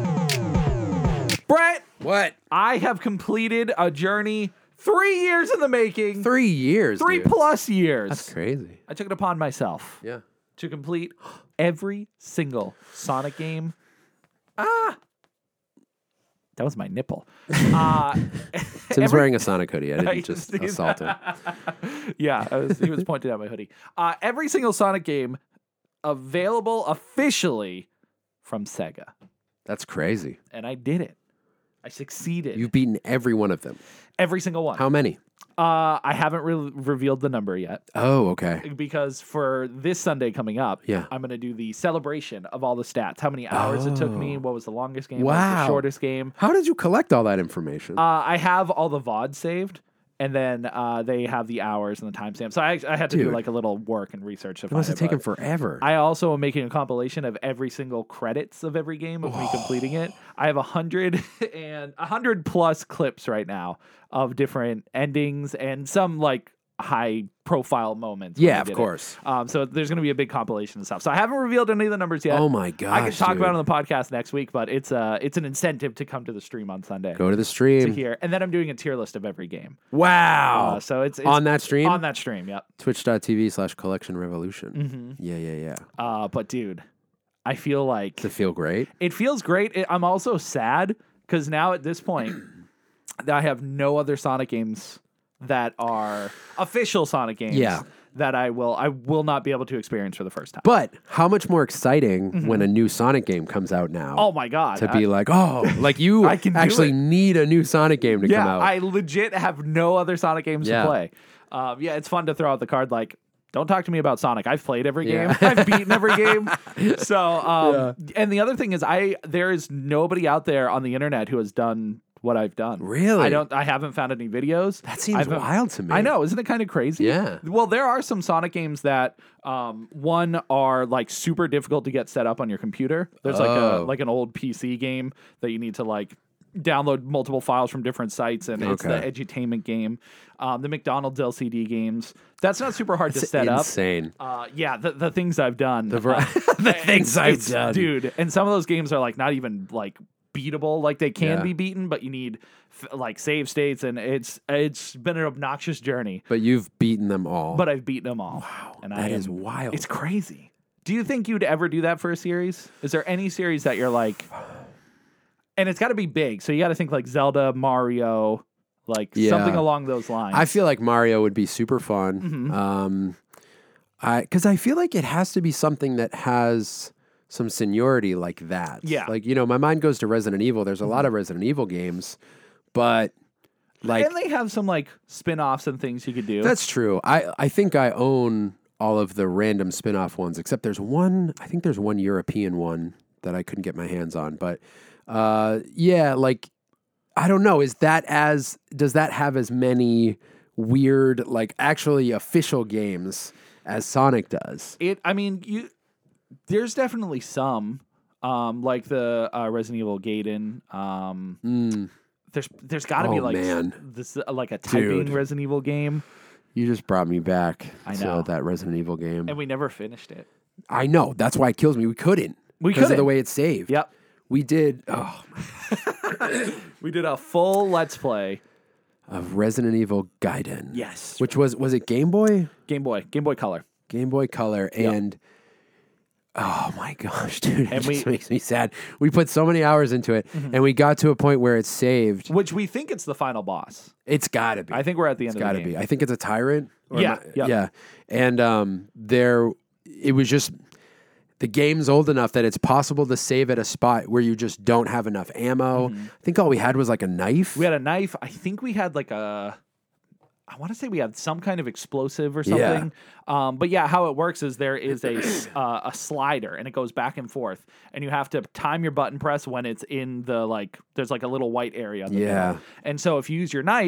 Brett, What? I have completed a journey three years in the making. Three years. Three dude. plus years. That's crazy. I took it upon myself Yeah. to complete every single Sonic game. Ah! That was my nipple. Uh, Tim's every- wearing a Sonic hoodie. I didn't I just see assault him. yeah, I was, he was pointing at my hoodie. Uh, every single Sonic game available officially from Sega. That's crazy. And I did it. I succeeded. You've beaten every one of them. every single one. How many? Uh, I haven't re- revealed the number yet Oh, okay. because for this Sunday coming up, Yeah. I'm going to do the celebration of all the stats. How many hours it took me? Oh. What was the longest game? What was Wow. the shortest game? How did you collect all that information? Uh, I have all the V O Ds saved, and then uh, they have the hours and the timestamp. So I, I had to do Dude. like a little work and research to it find must have it. taken but forever. I also am making a compilation of every single credits of every game of me completing it. I have a hundred and a hundred plus clips right now of different endings and some like high profile moments. when I yeah, of did it. course. Um, so there's going to be a big compilation of stuff. So I haven't revealed any of the numbers yet. Oh my gosh. I can talk dude. about it on the podcast next week, but it's uh it's an incentive to come to the stream on Sunday Go to the to stream. hear. And then I'm doing a tier list of every game. Wow. Uh, so it's, it's on that stream? on that stream. Yep. Twitch.tv slash collection revolution. Mm-hmm. Yeah, yeah, yeah. Uh, but dude, I feel like Does it feel great? it feels great. It, I'm also sad because now at this point, I have no other Sonic games that are official Sonic games. Yeah. That I will I will not be able to experience for the first time. But how much more exciting when a new Sonic game comes out now? Mm-hmm. oh my god! to I- be like, oh, like you I can do actually it. need a new Sonic game to yeah, come out. I legit have no other Sonic games Yeah. to play. Um, yeah, it's fun to throw out the card like. Don't talk to me about Sonic. I've played every game. Yeah. I've beaten every game. So, um, and the other thing is, I there is nobody out there on the internet who has done what I've done. Really? I don't. I haven't found any videos. that seems I haven't- wild to me. I know, isn't it kind of crazy? Yeah. Well, there are some Sonic games that, um, one are like super difficult to get set up on your computer. There's like a Oh. like an old P C game that you need to like download multiple files from different sites, and it's the Okay. edutainment game. Um, the McDonald's L C D games. That's not super hard to It's set up. insane. Uh, yeah, the, the things I've done. The ver- uh, the it's- things I've it's- done. dude. And some of those games are like not even like beatable. Like they can Yeah. be beaten, but you need f- like save states, and it's it's been an obnoxious journey. But you've beaten them all. But I've beaten them all. Wow, and I that is am- wild. It's crazy. Do you think you'd ever do that for a series? Is there any series that you're like, and it's got to be big, so you got to think like Zelda, Mario, like Yeah. something along those lines. I feel like Mario would be super fun. Mm-hmm. Um, I because I feel like it has to be something that has some seniority like that. Yeah. Like you know, my mind goes to Resident Evil. There's a lot of Resident Evil games, but like and they have some like spin-offs and things you could do. that's true. I I think I own all of the random spin-off ones, except there's one. I think there's one European one that I couldn't get my hands on. But uh, yeah, like I don't know. Is that as does that have as many weird, like actually official games as Sonic does? It. I mean, you. There's definitely some, um, like the uh, Resident Evil Gaiden. Um, Mm, there's there's got to be Oh, like man. this uh, like a typing Dude. Resident Evil game, you just brought me back I to know. that Resident Evil game. and we never finished it. I know. That's why it kills me. We couldn't. We because of the couldn't. way it's saved. Yep. We did oh, We did a full Let's Play. of Resident Evil Gaiden. Yes. Which was was it Game Boy? Game Boy, Game Boy Color. Game Boy Color Yep. and oh my gosh, dude, it And just we- Mm-hmm. makes me sad. We put so many hours into it and we got to a point where it's saved. Which we think it's the final boss. It's got to be. I think we're at the end It's of got the to game. be. I think it's a tyrant. or Yeah, am I- yep. yeah. And um, there, it was just the game's old enough that it's possible to save at a spot where you just don't have enough ammo. I think all we had was like a knife. Mm-hmm. We had a knife. I think we had like a. I want to say we had some kind of explosive or Yeah. something. Um, but yeah, how it works is there is a s- uh, a slider and it goes back and forth, and you have to time your button press when it's in the like. There's like a little white area. On the Yeah. middle. And so if you use your knife,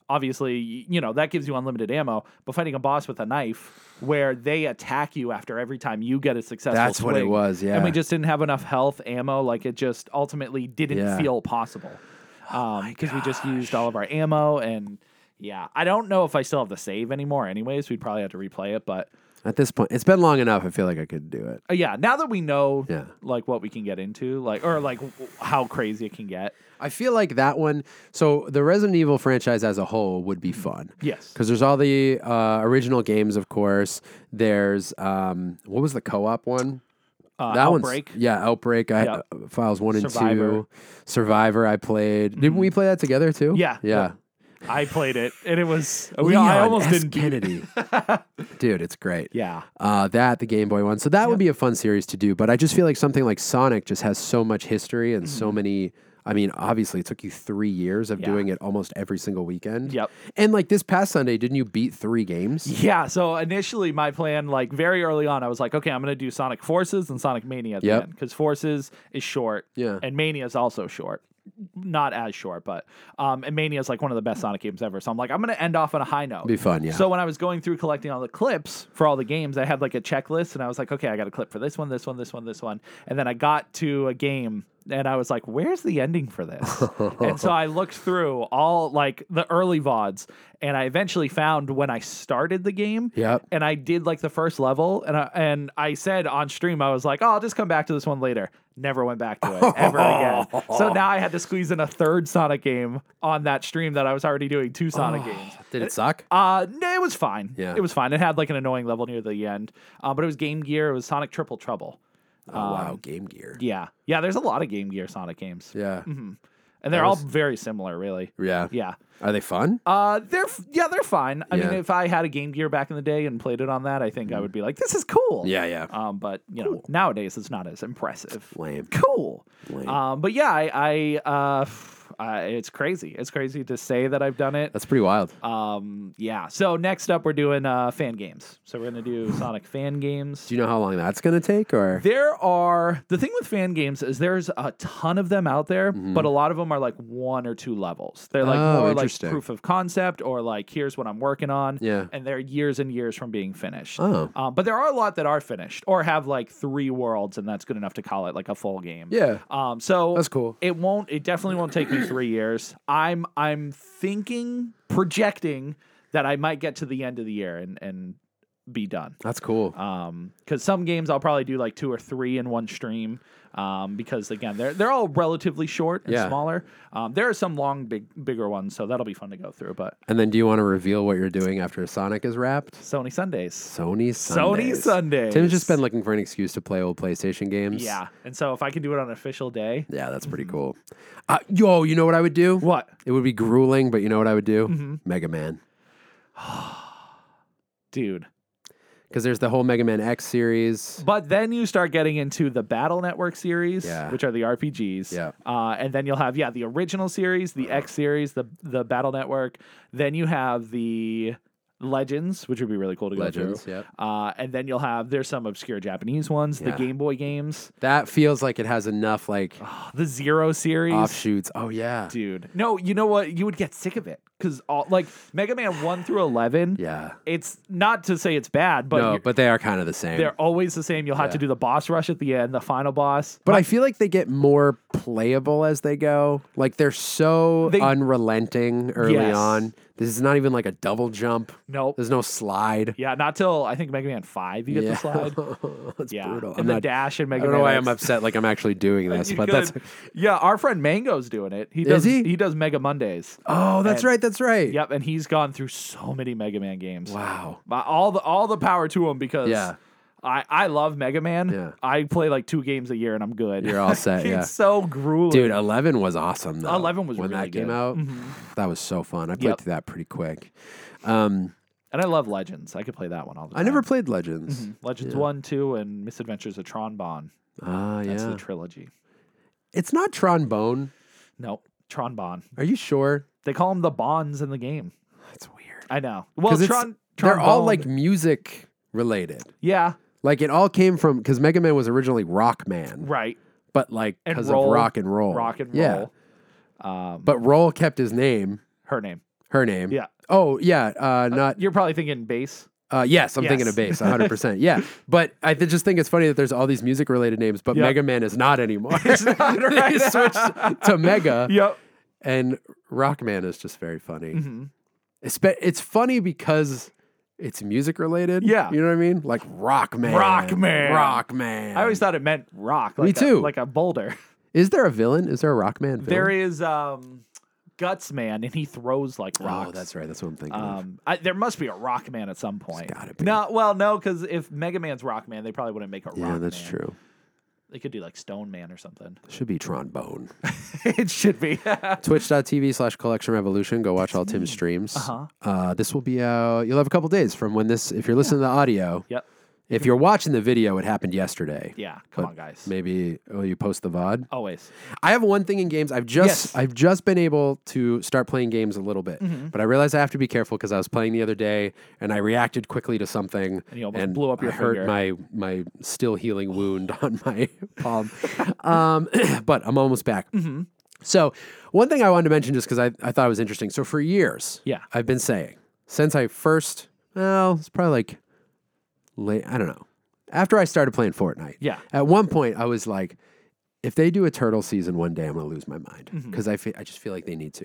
obviously, y- you know, that gives you unlimited ammo, but fighting a boss with a knife where they attack you after every time you get a successful That's what it swing, was, yeah. And we just didn't have enough health ammo. Like, it just ultimately didn't Yeah. feel possible. Um, because we just used all of our ammo, and yeah, I don't know if I still have the save anymore anyways. We'd probably have to replay it, but At this point, it's been long enough. I feel like I could do it. uh, yeah, now that we know Yeah. like what we can get into, like, or like w- how crazy it can get. I feel like that one. So the Resident Evil franchise as a whole would be fun. Yes. Because there's all the uh, original games, of course. There's um, what was the co-op one? Uh, That Outbreak. one's yeah, Outbreak. I Yep. uh, files one and Survivor. two. Survivor. I played. Didn't we play that together too? Yeah. yeah. I played it, and it was we, Leon I almost S. didn't beat it. Kennedy. Dude, it's great. Yeah. Uh, that the Game Boy one. So that would be a fun series to do. But I just feel like something like Sonic just has so much history and so many. I mean, obviously, it took you three years of Mm-hmm. Yeah. doing it almost every single weekend. Yep. And like this past Sunday, didn't you beat three games? Yeah, so initially my plan, like very early on, I was like, okay, I'm going to do Sonic Forces and Sonic Mania at Yep. the end, because Forces is short, Yeah. and Mania is also short. Not as short, but um, and Mania is like one of the best Sonic games ever. So I'm like, I'm going to end off on a high note. Be fun, yeah. So when I was going through collecting all the clips for all the games, I had like a checklist, and I was like, okay, I got a clip for this one, this one, this one, this one, and then I got to a game. And I was like, where's the ending for this? And so I looked through all like the early V O Ds, and I eventually found when I started the game. Yep. And I did like the first level, and I, and I said on stream, I was like, oh, I'll just come back to this one later. Never went back to it ever again. So now I had to squeeze in a third Sonic game on that stream that I was already doing two Sonic games. Did it suck? Uh, no, it was fine. Yeah. It was fine. It had like an annoying level near the end, uh, but it was Game Gear. It was Sonic Triple Trouble. Oh wow, Game Gear. Yeah, yeah. There's a lot of Game Gear Sonic games, Yeah. and they're all very similar, really. Yeah. Yeah. Are they fun? Uh, they're f- yeah, they're fine. I mean, Yeah. if I had a Game Gear back in the day and played it on that, I think I would be like, this is cool. Yeah, yeah. Um, but you know, nowadays it's not as impressive. Lame. Cool. Lame. Um, but yeah, I, I uh, uh, it's crazy. It's crazy to say that I've done it. That's pretty wild. Um, yeah. So next up, we're doing uh fan games. So we're gonna do Sonic fan games. Do you know how long that's gonna take, or There are the thing with fan games is there's a ton of them out there, but a lot of them are like one or two levels. They're like Mm-hmm. Oh, more like interesting. proof of concept or like here's what I'm working on. Yeah. And they're years and years from being finished. Oh. Um, but there are a lot that are finished or have like three worlds, and that's good enough to call it like a full game. Yeah. Um, so That's cool. It won't. It definitely won't take me three years. I'm I'm thinking, projecting that I might get to the end of the year and and be done. That's cool. Um, because some games I'll probably do like two or three in one stream. Um, because again, they're they're all relatively short and Yeah. smaller. Um, there are some long, big, bigger ones, so that'll be fun to go through. But And then do you want to reveal what you're doing after Sonic is wrapped? Sony Sundays, Sony Sundays. Sony Sundays. Tim's just been looking for an excuse to play old PlayStation games. yeah. And so if I can do it on an official day, Yeah, that's pretty cool. Uh, yo, you know what I would do? what? It would be grueling, but you know what I would do? Mm-hmm. Mega Man. Dude. Because there's the whole Mega Man X series. But then you start getting into the Battle Network series, Yeah. which are the R P Gs. Yeah. Uh, and then you'll have, yeah, the original series, the X series, the the Battle Network. Then you have the Legends, which would be really cool to go Legends, through. yep. Uh, and then you'll have, there's some obscure Japanese ones, the Yeah. Game Boy games, That feels like it has enough like the Zero series. offshoots. Oh yeah. Dude. No, you know what? You would get sick of it. Because, like, Mega Man one through eleven, Yeah. it's not to say it's bad, but no, you're- but they are kind of the same. they're always the same. You'll have to Yeah. do the boss rush at the end, the final boss. But I feel like they get more playable as they go. Like they're so They- unrelenting early Yes. on. This is not even like a double jump. Nope. There's no slide. Yeah, not till I think Mega Man five you get Yeah. the slide. That's Yeah, brutal. and I'm the not, dash in I Mega don't Man. know why X. I'm upset. Like I'm actually doing this, You but could- that's. yeah. Our friend Mango's doing it. He Is does. he? He does Mega Mondays. Oh, that's And- right. That's right. Yep, and he's gone through so many Mega Man games. Wow. But all the all the power to him because Yeah. I I love Mega Man. Yeah. I play like two games a year and I'm good. You're all set, it's yeah. so grueling, Dude, eleven was awesome though. eleven was when really that came good. out. Mhm. That was so fun. I played Yep. through that pretty quick. Um, And I love Legends. I could play that one all the time. I never played Legends. Mhm. Legends Yeah. one, two, and Misadventures of Tron Bon. Ah, That's yeah. the trilogy. It's not trombone. No, Tron Bon. Are you sure? They call them the Bonds in the game. That's weird. I know. Well, 'Cause it's- Tron, They're all Trombone- like music related. yeah, Like it all came from because Mega Man was originally Rock Man, right. but like And because of roll, rock and roll. Rock and Yeah. roll. Um, But Roll kept his name, her name. Her name. Yeah. Oh yeah. Uh, not. You're probably thinking bass. Uh, yes, I'm Yes. thinking of bass, one hundred percent. Yeah, but I th- just think it's funny that there's all these music related names, but Yep. Mega Man is not anymore. It's not, right? They switched to Mega, Yep. and Rockman is just very funny. Mm-hmm. It's, be- it's funny because it's music related. Yeah. You know what I mean? Like Rockman. Rockman. Rockman. I always thought it meant rock. Me Like a- too. like a boulder. Is there a villain? Is there a Rockman villain? There is um, Guts Man, and he throws like rocks. Oh, that's right. That's what I'm thinking of. Um, I, there must be a Rock Man at some point. gotta be. No, well, no, because if Mega Man's Rock Man, they probably wouldn't make a Yeah, Rock that's Man. true. They could do like Stone Man or something. Should be Trombone. It should be. Twitch.tv slash Collection Revolution. Go watch all Tim's streams. Uh-huh. Uh, this will be out. You'll have a couple days from when this, if you're listening to the audio. Yep. If you're watching the video, it happened yesterday. Yeah. Come But on, guys. Maybe will you post the V O D? Always. I have one thing in games. I've just Yes. I've just been able to start playing games a little bit, Mm-hmm. but I realized I have to be careful because I was playing the other day and I reacted quickly to something And you almost blew up your I hurt finger. my my still healing wound on my palm. um, but I'm almost back. Mm-hmm. So one thing I wanted to mention just because I, I thought it was interesting. So for years, Yeah. I've been saying since I first well, it's probably like late. I don't know. After I started playing Fortnite, Yeah. at one point I was like, if they do a turtle season one day, I'm going to lose my mind Mm-hmm. because I fe- I just feel like they need to,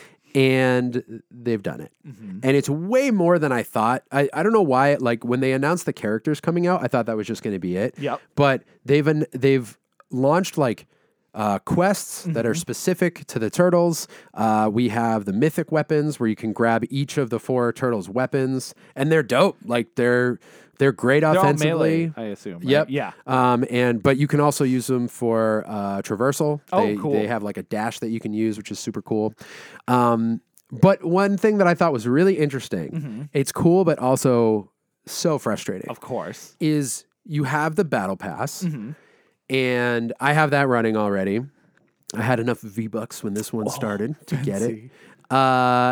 and they've done it, Mm-hmm. and it's way more than I thought. I, I don't know why. Like when they announced the characters coming out, I thought that was just going to be it. Yep. But they've an, they've launched like. Uh, quests that Mm-hmm. are specific to the turtles. Uh, we have the mythic weapons where you can grab each of the four turtles' weapons, and they're dope. Like they're they're great They're all offensively. melee, I assume. Right? Yep. Yeah. Um, and but you can also use them for uh, traversal. Oh, they, cool. They have like a dash that you can use, which is super cool. Um, but one thing that I thought was really interesting, it's cool, but also so frustrating, Mm-hmm. Of course. is you have the battle pass, Mm-hmm. and I have that running already. I had enough V-Bucks when this one started to get it. Uh,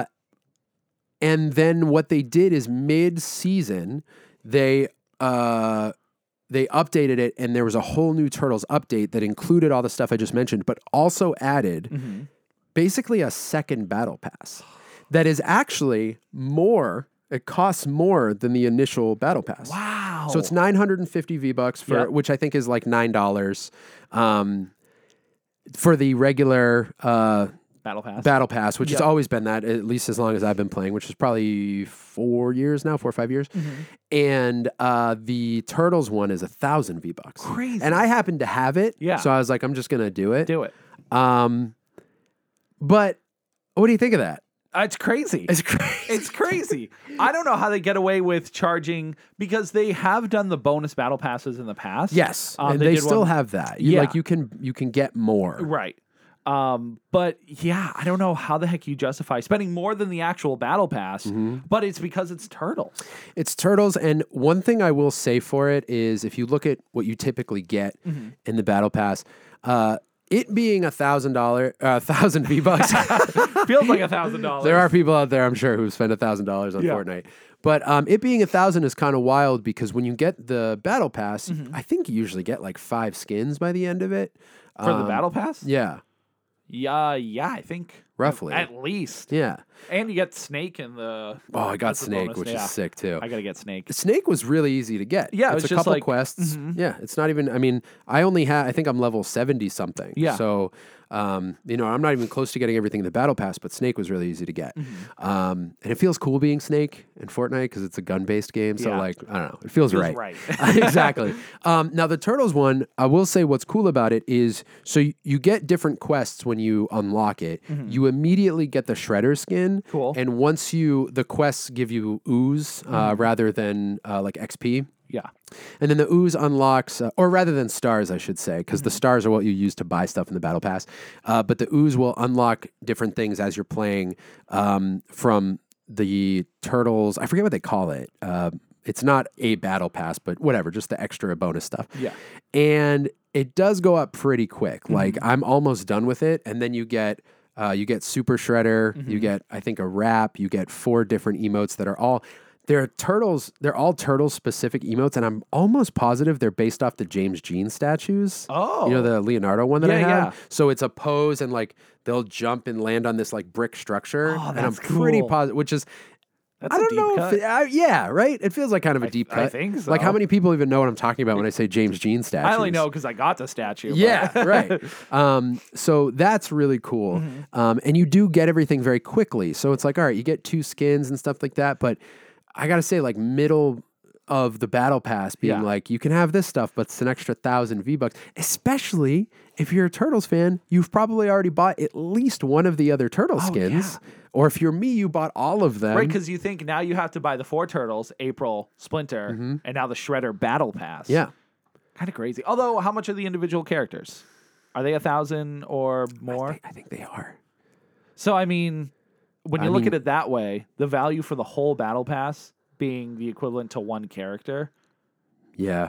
and then what they did is mid-season, they uh, they updated it, and there was a whole new Turtles update that included all the stuff I just mentioned, but also added Mm-hmm. basically a second battle pass that is actually more. It costs more than the initial battle pass. Wow. So it's nine hundred fifty V-Bucks for Yep. which I think is like nine dollars. Um, for the regular uh, Battle Pass. battle pass, which has Yep. always been that, at least as long as I've been playing, which is probably four years now, four or five years. Mm-hmm. And uh, the Turtles one is a thousand V-Bucks. Crazy. And I happen to have it. Yeah. So I was like, I'm just gonna do it. Do it. Um, but what do you think of that? Uh, it's crazy. It's crazy. It's crazy. I don't know how they get away with charging because they have done the bonus battle passes in the past. Yes, Um, and they, did still one- have that. You, Yeah. Like you can you can get more. Right. Um, but yeah, I don't know how the heck you justify spending more than the actual battle pass, Mm-hmm. but it's because it's turtles. It's turtles, and one thing I will say for it is if you look at what you typically get Mm-hmm. in the battle pass, uh, it being a thousand dollar, a thousand V bucks. Feels like a thousand dollars. There are people out there, I'm sure, who spend a thousand dollars on Yeah. Fortnite. But um, it being a thousand is kind of wild because when you get the battle pass, Mm-hmm. I think you usually get like five skins by the end of it. for the Um, battle pass. Yeah, Yeah, yeah, I think roughly. at least. Yeah. And you get Snake in the. Oh, I got That's a Snake, bonus, which yeah. is sick too. I gotta get Snake. Snake was really easy to get. Yeah, it it's was a just couple like- quests. Mhm. Yeah, it's not even. I mean, I only have. I think I'm level seventy something. Yeah. So, um, you know, I'm not even close to getting everything in the battle pass. But Snake was really easy to get, Mm-hmm. um, and it feels cool being Snake in Fortnite because it's a gun based game. So, Yeah. like, I don't know, it feels, Feels right. right. Exactly. Um, now the Turtles one, I will say what's cool about it is so you, you get different quests when you unlock it. You immediately get the Shredder skin. Mm-hmm. Cool. And once you, the quests give you ooze uh, Mm-hmm. rather than uh, like X P. Yeah. And then the ooze unlocks, uh, or rather than stars, I should say, because the stars are what you use to buy stuff in the battle pass. Uh, but the ooze will unlock different things as you're playing um, from the turtles. I forget what they call it. Uh, it's not a battle pass, but whatever, just the extra bonus stuff. Yeah. And it does go up pretty quick. Like I'm almost done with it, and then you get. Uh, you get Super Shredder, you get, I think, a wrap, you get four different emotes that are all, they're turtles. They're all turtle specific emotes, and I'm almost positive they're based off the James Jean statues. Oh. You know, the Leonardo one that Yeah, I had. yeah. So it's a pose, and like they'll jump and land on this like brick structure. Oh, and I'm that's pretty cool. positive, which is That's I a don't deep know cut. if it, uh, yeah, right? It feels like kind of a I- deep I cut. think Like how so. many people even know what I'm talking about when I say James Jean statues? I only know because I got the statue. but- Yeah, right. Um, so that's really cool. Mm-hmm. Um, and you do get everything very quickly. So it's like, all right, you get two skins and stuff like that. But I got to say, like, middle of the battle pass being Yeah. like, you can have this stuff, but it's an extra thousand V-Bucks. Especially if you're a Turtles fan, you've probably already bought at least one of the other Turtle skins. Or if you're me, you bought all of them. Right, because you think now you have to buy the four turtles, April, Splinter, and now the Shredder Battle Pass. Mm-hmm. Yeah. Kind of crazy. Although, how much are the individual characters? Are they a thousand or more? I think, I think they are. So, I mean, when you I look mean- at it that way, the value for the whole Battle Pass being the equivalent to one character, Yeah.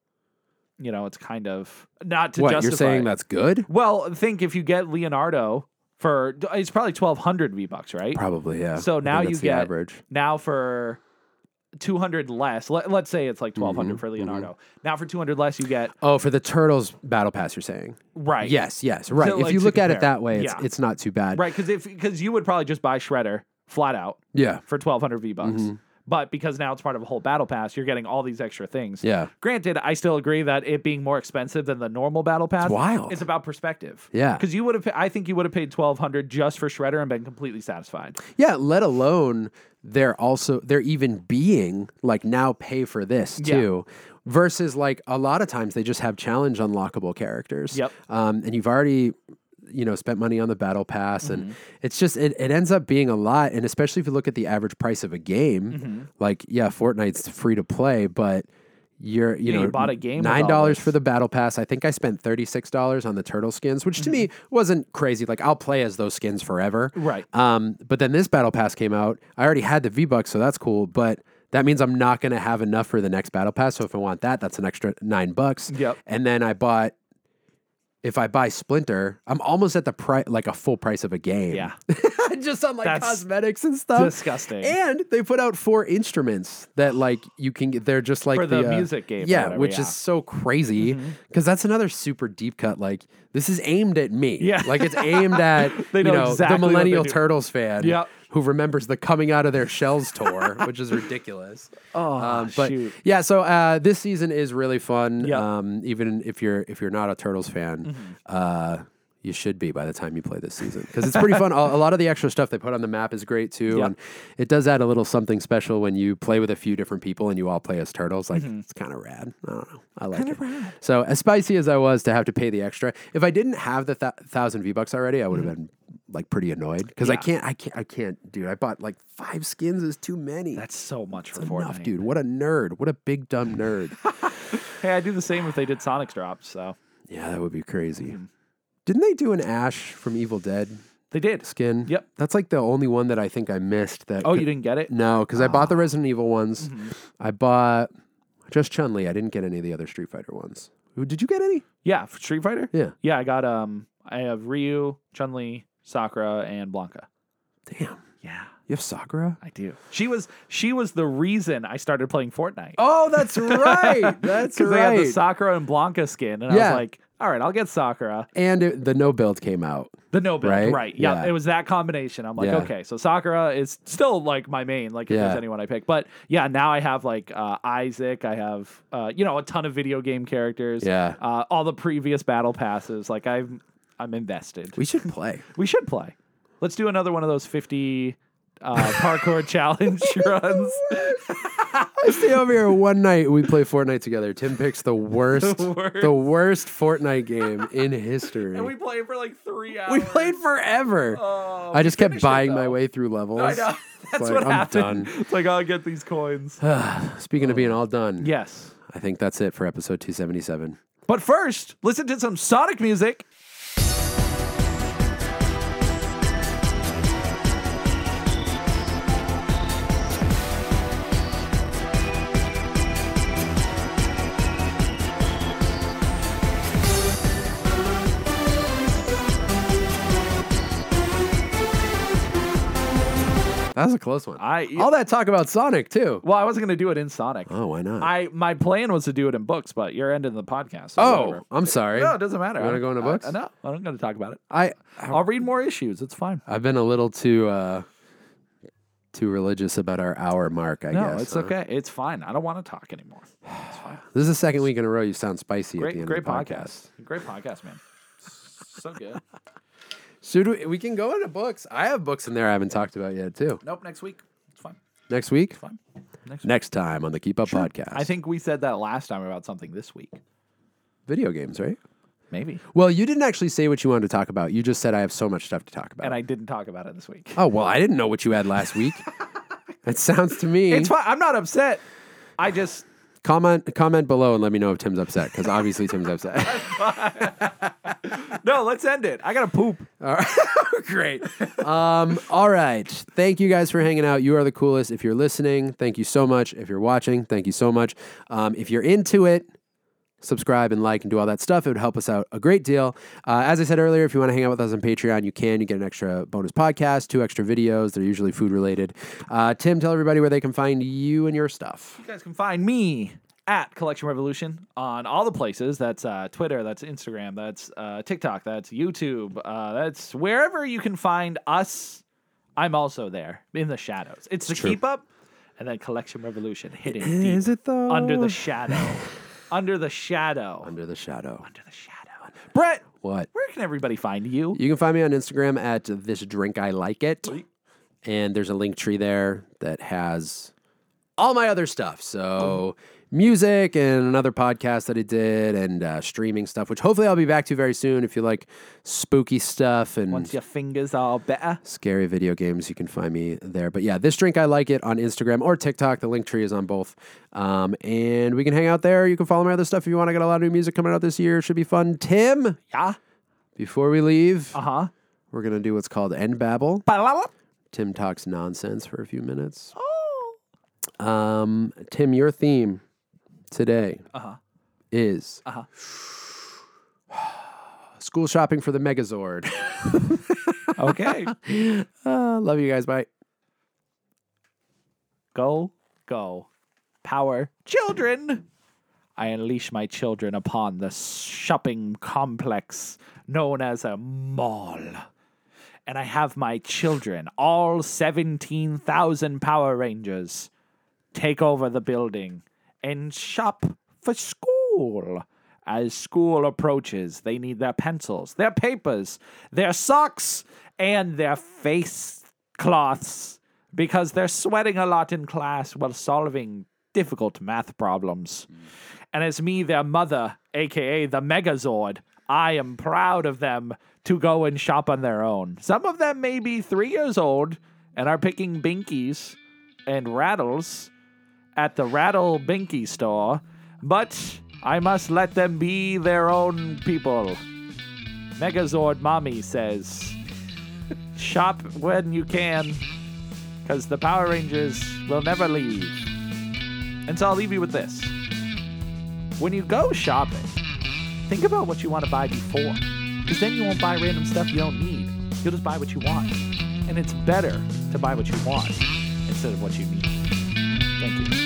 you know, it's kind of not to What, justify. you're saying that's good? Well, think if you get Leonardo for it's probably twelve hundred V bucks, right? Probably, yeah. So I now think you that's the get average. now for two hundred less. Let, let's say it's like twelve hundred Mm-hmm, for Leonardo. Now for two hundred less, you get Oh, for the Turtles battle pass, you're saying? right. Yes, yes, right. To, if like, you to look at it compare. that way, it's Yeah. it's not too bad. right. Because if because you would probably just buy Shredder flat out Yeah. for twelve hundred V bucks. But because now it's part of a whole battle pass, you're getting all these extra things. Yeah. Granted, I still agree that it being more expensive than the normal battle pass, wild. It's about perspective. Yeah. because you would have. I think you would have paid twelve hundred just for Shredder and been completely satisfied. Yeah, let alone they're also they're even being like now pay for this Yeah. too. Versus like a lot of times they just have challenge unlockable characters. Yep. Um, and you've already you know spent money on the battle pass Mm-hmm. and it's just it, it ends up being a lot. And especially if you look at the average price of a game, Mm-hmm. like yeah, Fortnite's free to play, but you're you Yeah, know you bought a game with nine all dollars this. for the battle pass. I think I spent thirty six dollars on the turtle skins, which to me Mm-hmm. wasn't crazy. Like I'll play as those skins forever. Right. Um, but then this battle pass came out. I already had the V Bucks, so that's cool. But that means I'm not going to have enough for the next battle pass. So if I want that, that's an extra nine bucks. Yep. And then I bought. If I buy Splinter, I'm almost at the price, like a full price of a game. Yeah. Just on like That's cosmetics and stuff. disgusting. And they put out four instruments that like you can get. They're just like For the uh, music game or Yeah, whatever, which yeah. Mm-hmm. is so crazy because that's another super deep cut. Like this is aimed at me. Yeah. like it's aimed at They you know know exactly the what they Millennial do. Turtles fan. Yep. Who remembers the Coming Out of Their Shells tour, which is ridiculous. Oh, Um, but shoot. yeah, so uh, this season is really fun. Yep. Um, even if you're if you're not a Turtles fan, Mm-hmm. uh, you should be by the time you play this season because it's pretty fun. A, a lot of the extra stuff they put on the map is great too, Yep. and it does add a little something special when you play with a few different people and you all play as turtles. Like Mm-hmm. it's kind of rad. I don't know. I like it. So as spicy as I was to have to pay the extra, if I didn't have the th- thousand V bucks already, I would have been like pretty annoyed because I Mm-hmm. Yeah. can't. I can't. I can't, dude. I bought like five skins. Is too many. That's so much for enough, Fortnite. dude. What a nerd. What a big dumb nerd. Hey, I do the same if they did Sonic's drops. So Yeah, that would be crazy. Mm-hmm. Didn't they do an Ash from Evil Dead they did. skin? Yep. That's like the only one that I think I missed. That Oh, you didn't get it? No, because I bought the Resident Evil ones. Mm-hmm. I bought just Chun Li. I didn't get any of the other Street Fighter ones. Ooh, did you get any? Yeah, for Street Fighter. Yeah. Yeah, I got um, I have Ryu, Chun Li, Sakura, and Blanca. Damn. Yeah, You have Sakura? I do. She was she was the reason I started playing Fortnite. Oh, that's right. That's Because they had the right. Sakura and Blanca skin, and I Yeah. was like, all right, I'll get Sakura. And it, the no build came out. The no build, Right? right? Yeah, Yeah. it was that combination. I'm like, Yeah. okay, so Sakura is still like my main, like if Yeah. there's anyone I pick. But yeah, now I have like uh, Isaac. I have uh, you know a ton of video game characters. Yeah. uh, all the previous battle passes. Like I'm I'm invested. We should play. We should play. Let's do another one of those fifty uh, parkour challenge runs. I stay over here one night. We play Fortnite together. Tim picks the worst, The worst. the worst Fortnite game in history. And we play for like three hours. We played forever. Oh, I just we kept finished it, buying my though. way through levels. I know. That's like, what I'm happened. done. It's like, I'll get these coins. Speaking of being all done, Yes. I think that's it for episode two seventy-seven. But first, listen to some Sonic music. That was a close one. I All that talk about Sonic too. well, I wasn't gonna do it in Sonic. Oh, why not? I my plan was to do it in books, but you're ending the podcast. So oh, whatever. I'm sorry. No, it doesn't matter. You wanna I- go into I- books? I, no, I'm going to talk about it. I I'll read more issues. It's fine. I've been a little too uh, too religious about our hour mark. I No, guess. it's huh? okay. It's fine. I don't want to talk anymore. It's fine. This is the second week in a row you sound spicy at the Great, end great of the podcast. Great podcast, man. So good. Should we? We can go into books. I have books in there I haven't talked about yet too. Nope. Next week. It's fine. Next week. Fine. Next. Next time on the Keep Up Podcast. I think we said that last time about something this week. Video games, right? Maybe. Well, you didn't actually say what you wanted to talk about. You just said I have so much stuff to talk about. And I didn't talk about it this week. oh well, I didn't know what you had last week. It sounds to me. It's fine. I'm not upset. I just. Comment comment below and let me know if Tim's upset because obviously Tim's upset. No, let's end it. I got to poop. All right. Great. Um, all right. Thank you guys for hanging out. You are the coolest. If you're listening, thank you so much. If you're watching, thank you so much. Um, if you're into it, subscribe and like and do all that stuff. It would help us out a great deal. Uh, as I said earlier, if you want to hang out with us on Patreon, you can. You get an extra bonus podcast, two extra videos. They're usually food related. Uh, Tim, tell everybody where they can find you and your stuff. You guys can find me at Collection Revolution on all the places. That's uh, Twitter, that's Instagram, that's uh, TikTok, that's YouTube, uh, that's wherever you can find us. I'm also there in the shadows. It's the true. Keep Up and then Collection Revolution hidden Is deep it though? under the shadow. Under the shadow. Under the shadow. Under the shadow. Brett, What? where can everybody find you? You can find me on Instagram at this drink I like it. And there's a link tree there that has all my other stuff. So music and another podcast that I did and uh, streaming stuff, which hopefully I'll be back to very soon. If you like spooky stuff and Once your fingers are better. scary video games, you can find me there. But yeah, this drink I like it on Instagram or TikTok. The link tree is on both. Um, and we can hang out there. You can follow my other stuff if you want. I got a lot of new music coming out this year. It should be fun. Tim, Yeah. before we leave, Uh-huh. we're going to do what's called End Babble. Oh. Tim talks nonsense for a few minutes. Um, Tim, your theme today Uh-huh. is Uh-huh. school shopping for the Megazord. Okay. uh, love you guys. Bye. Go, go. Power. Children! I unleash my children upon the shopping complex known as a mall. And I have my children, all seventeen thousand Power Rangers, take over the building and shop for school. As school approaches, they need their pencils, their papers, their socks, and their face cloths because they're sweating a lot in class while solving difficult math problems. And as me, their mother, aka the Megazord, I am proud of them to go and shop on their own. Some of them may be three years old and are picking binkies and rattles at the Rattle Binky store, but I must let them be their own people. Megazord Mommy says, shop when you can, because the Power Rangers will never leave. And so I'll leave you with this. When you go shopping, think about what you want to buy before, because then you won't buy random stuff you don't need. You'll just buy what you want. And it's better to buy what you want instead of what you need. Thank you.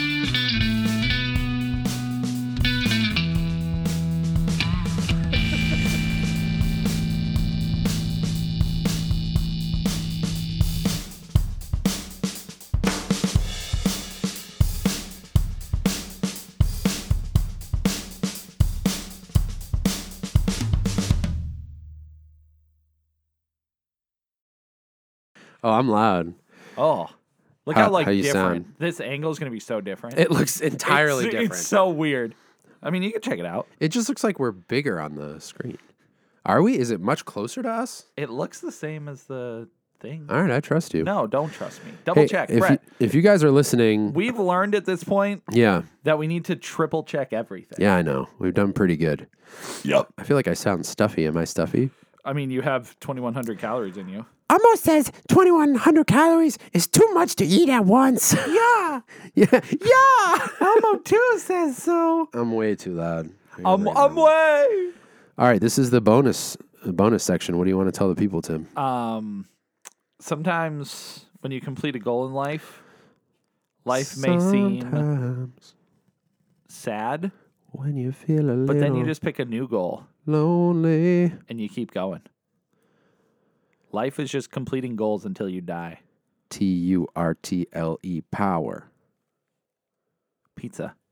Oh, I'm loud. Oh, look How- how, like how you different. sound. This angle is going to be so different. It looks entirely it's, different. It's so weird. I mean, you can check it out. It just looks like we're bigger on the screen. Are we? Is it much closer to us? It looks the same as the thing. All right, I trust you. No, don't trust me. Double Hey, check, if Brett. You, if you guys are listening, We've learned at this point yeah, that we need to triple check everything. yeah, I know. We've done pretty good. Yep. I feel like I sound stuffy. Am I stuffy? I mean, you have twenty-one hundred calories in you. Almost says twenty-one hundred calories is too much to eat at once. Yeah. yeah. Yeah. Elmo too says so. I'm way too loud. I'm, Right I'm now. way. All right, this is the bonus bonus section. What do you want to tell the people, Tim? Um, sometimes when you complete a goal in life, life may seem Sometimes sad, when you feel a but little then you just pick a new goal lonely. and you keep going. Life is just completing goals until you die. T U R T L E power. Pizza.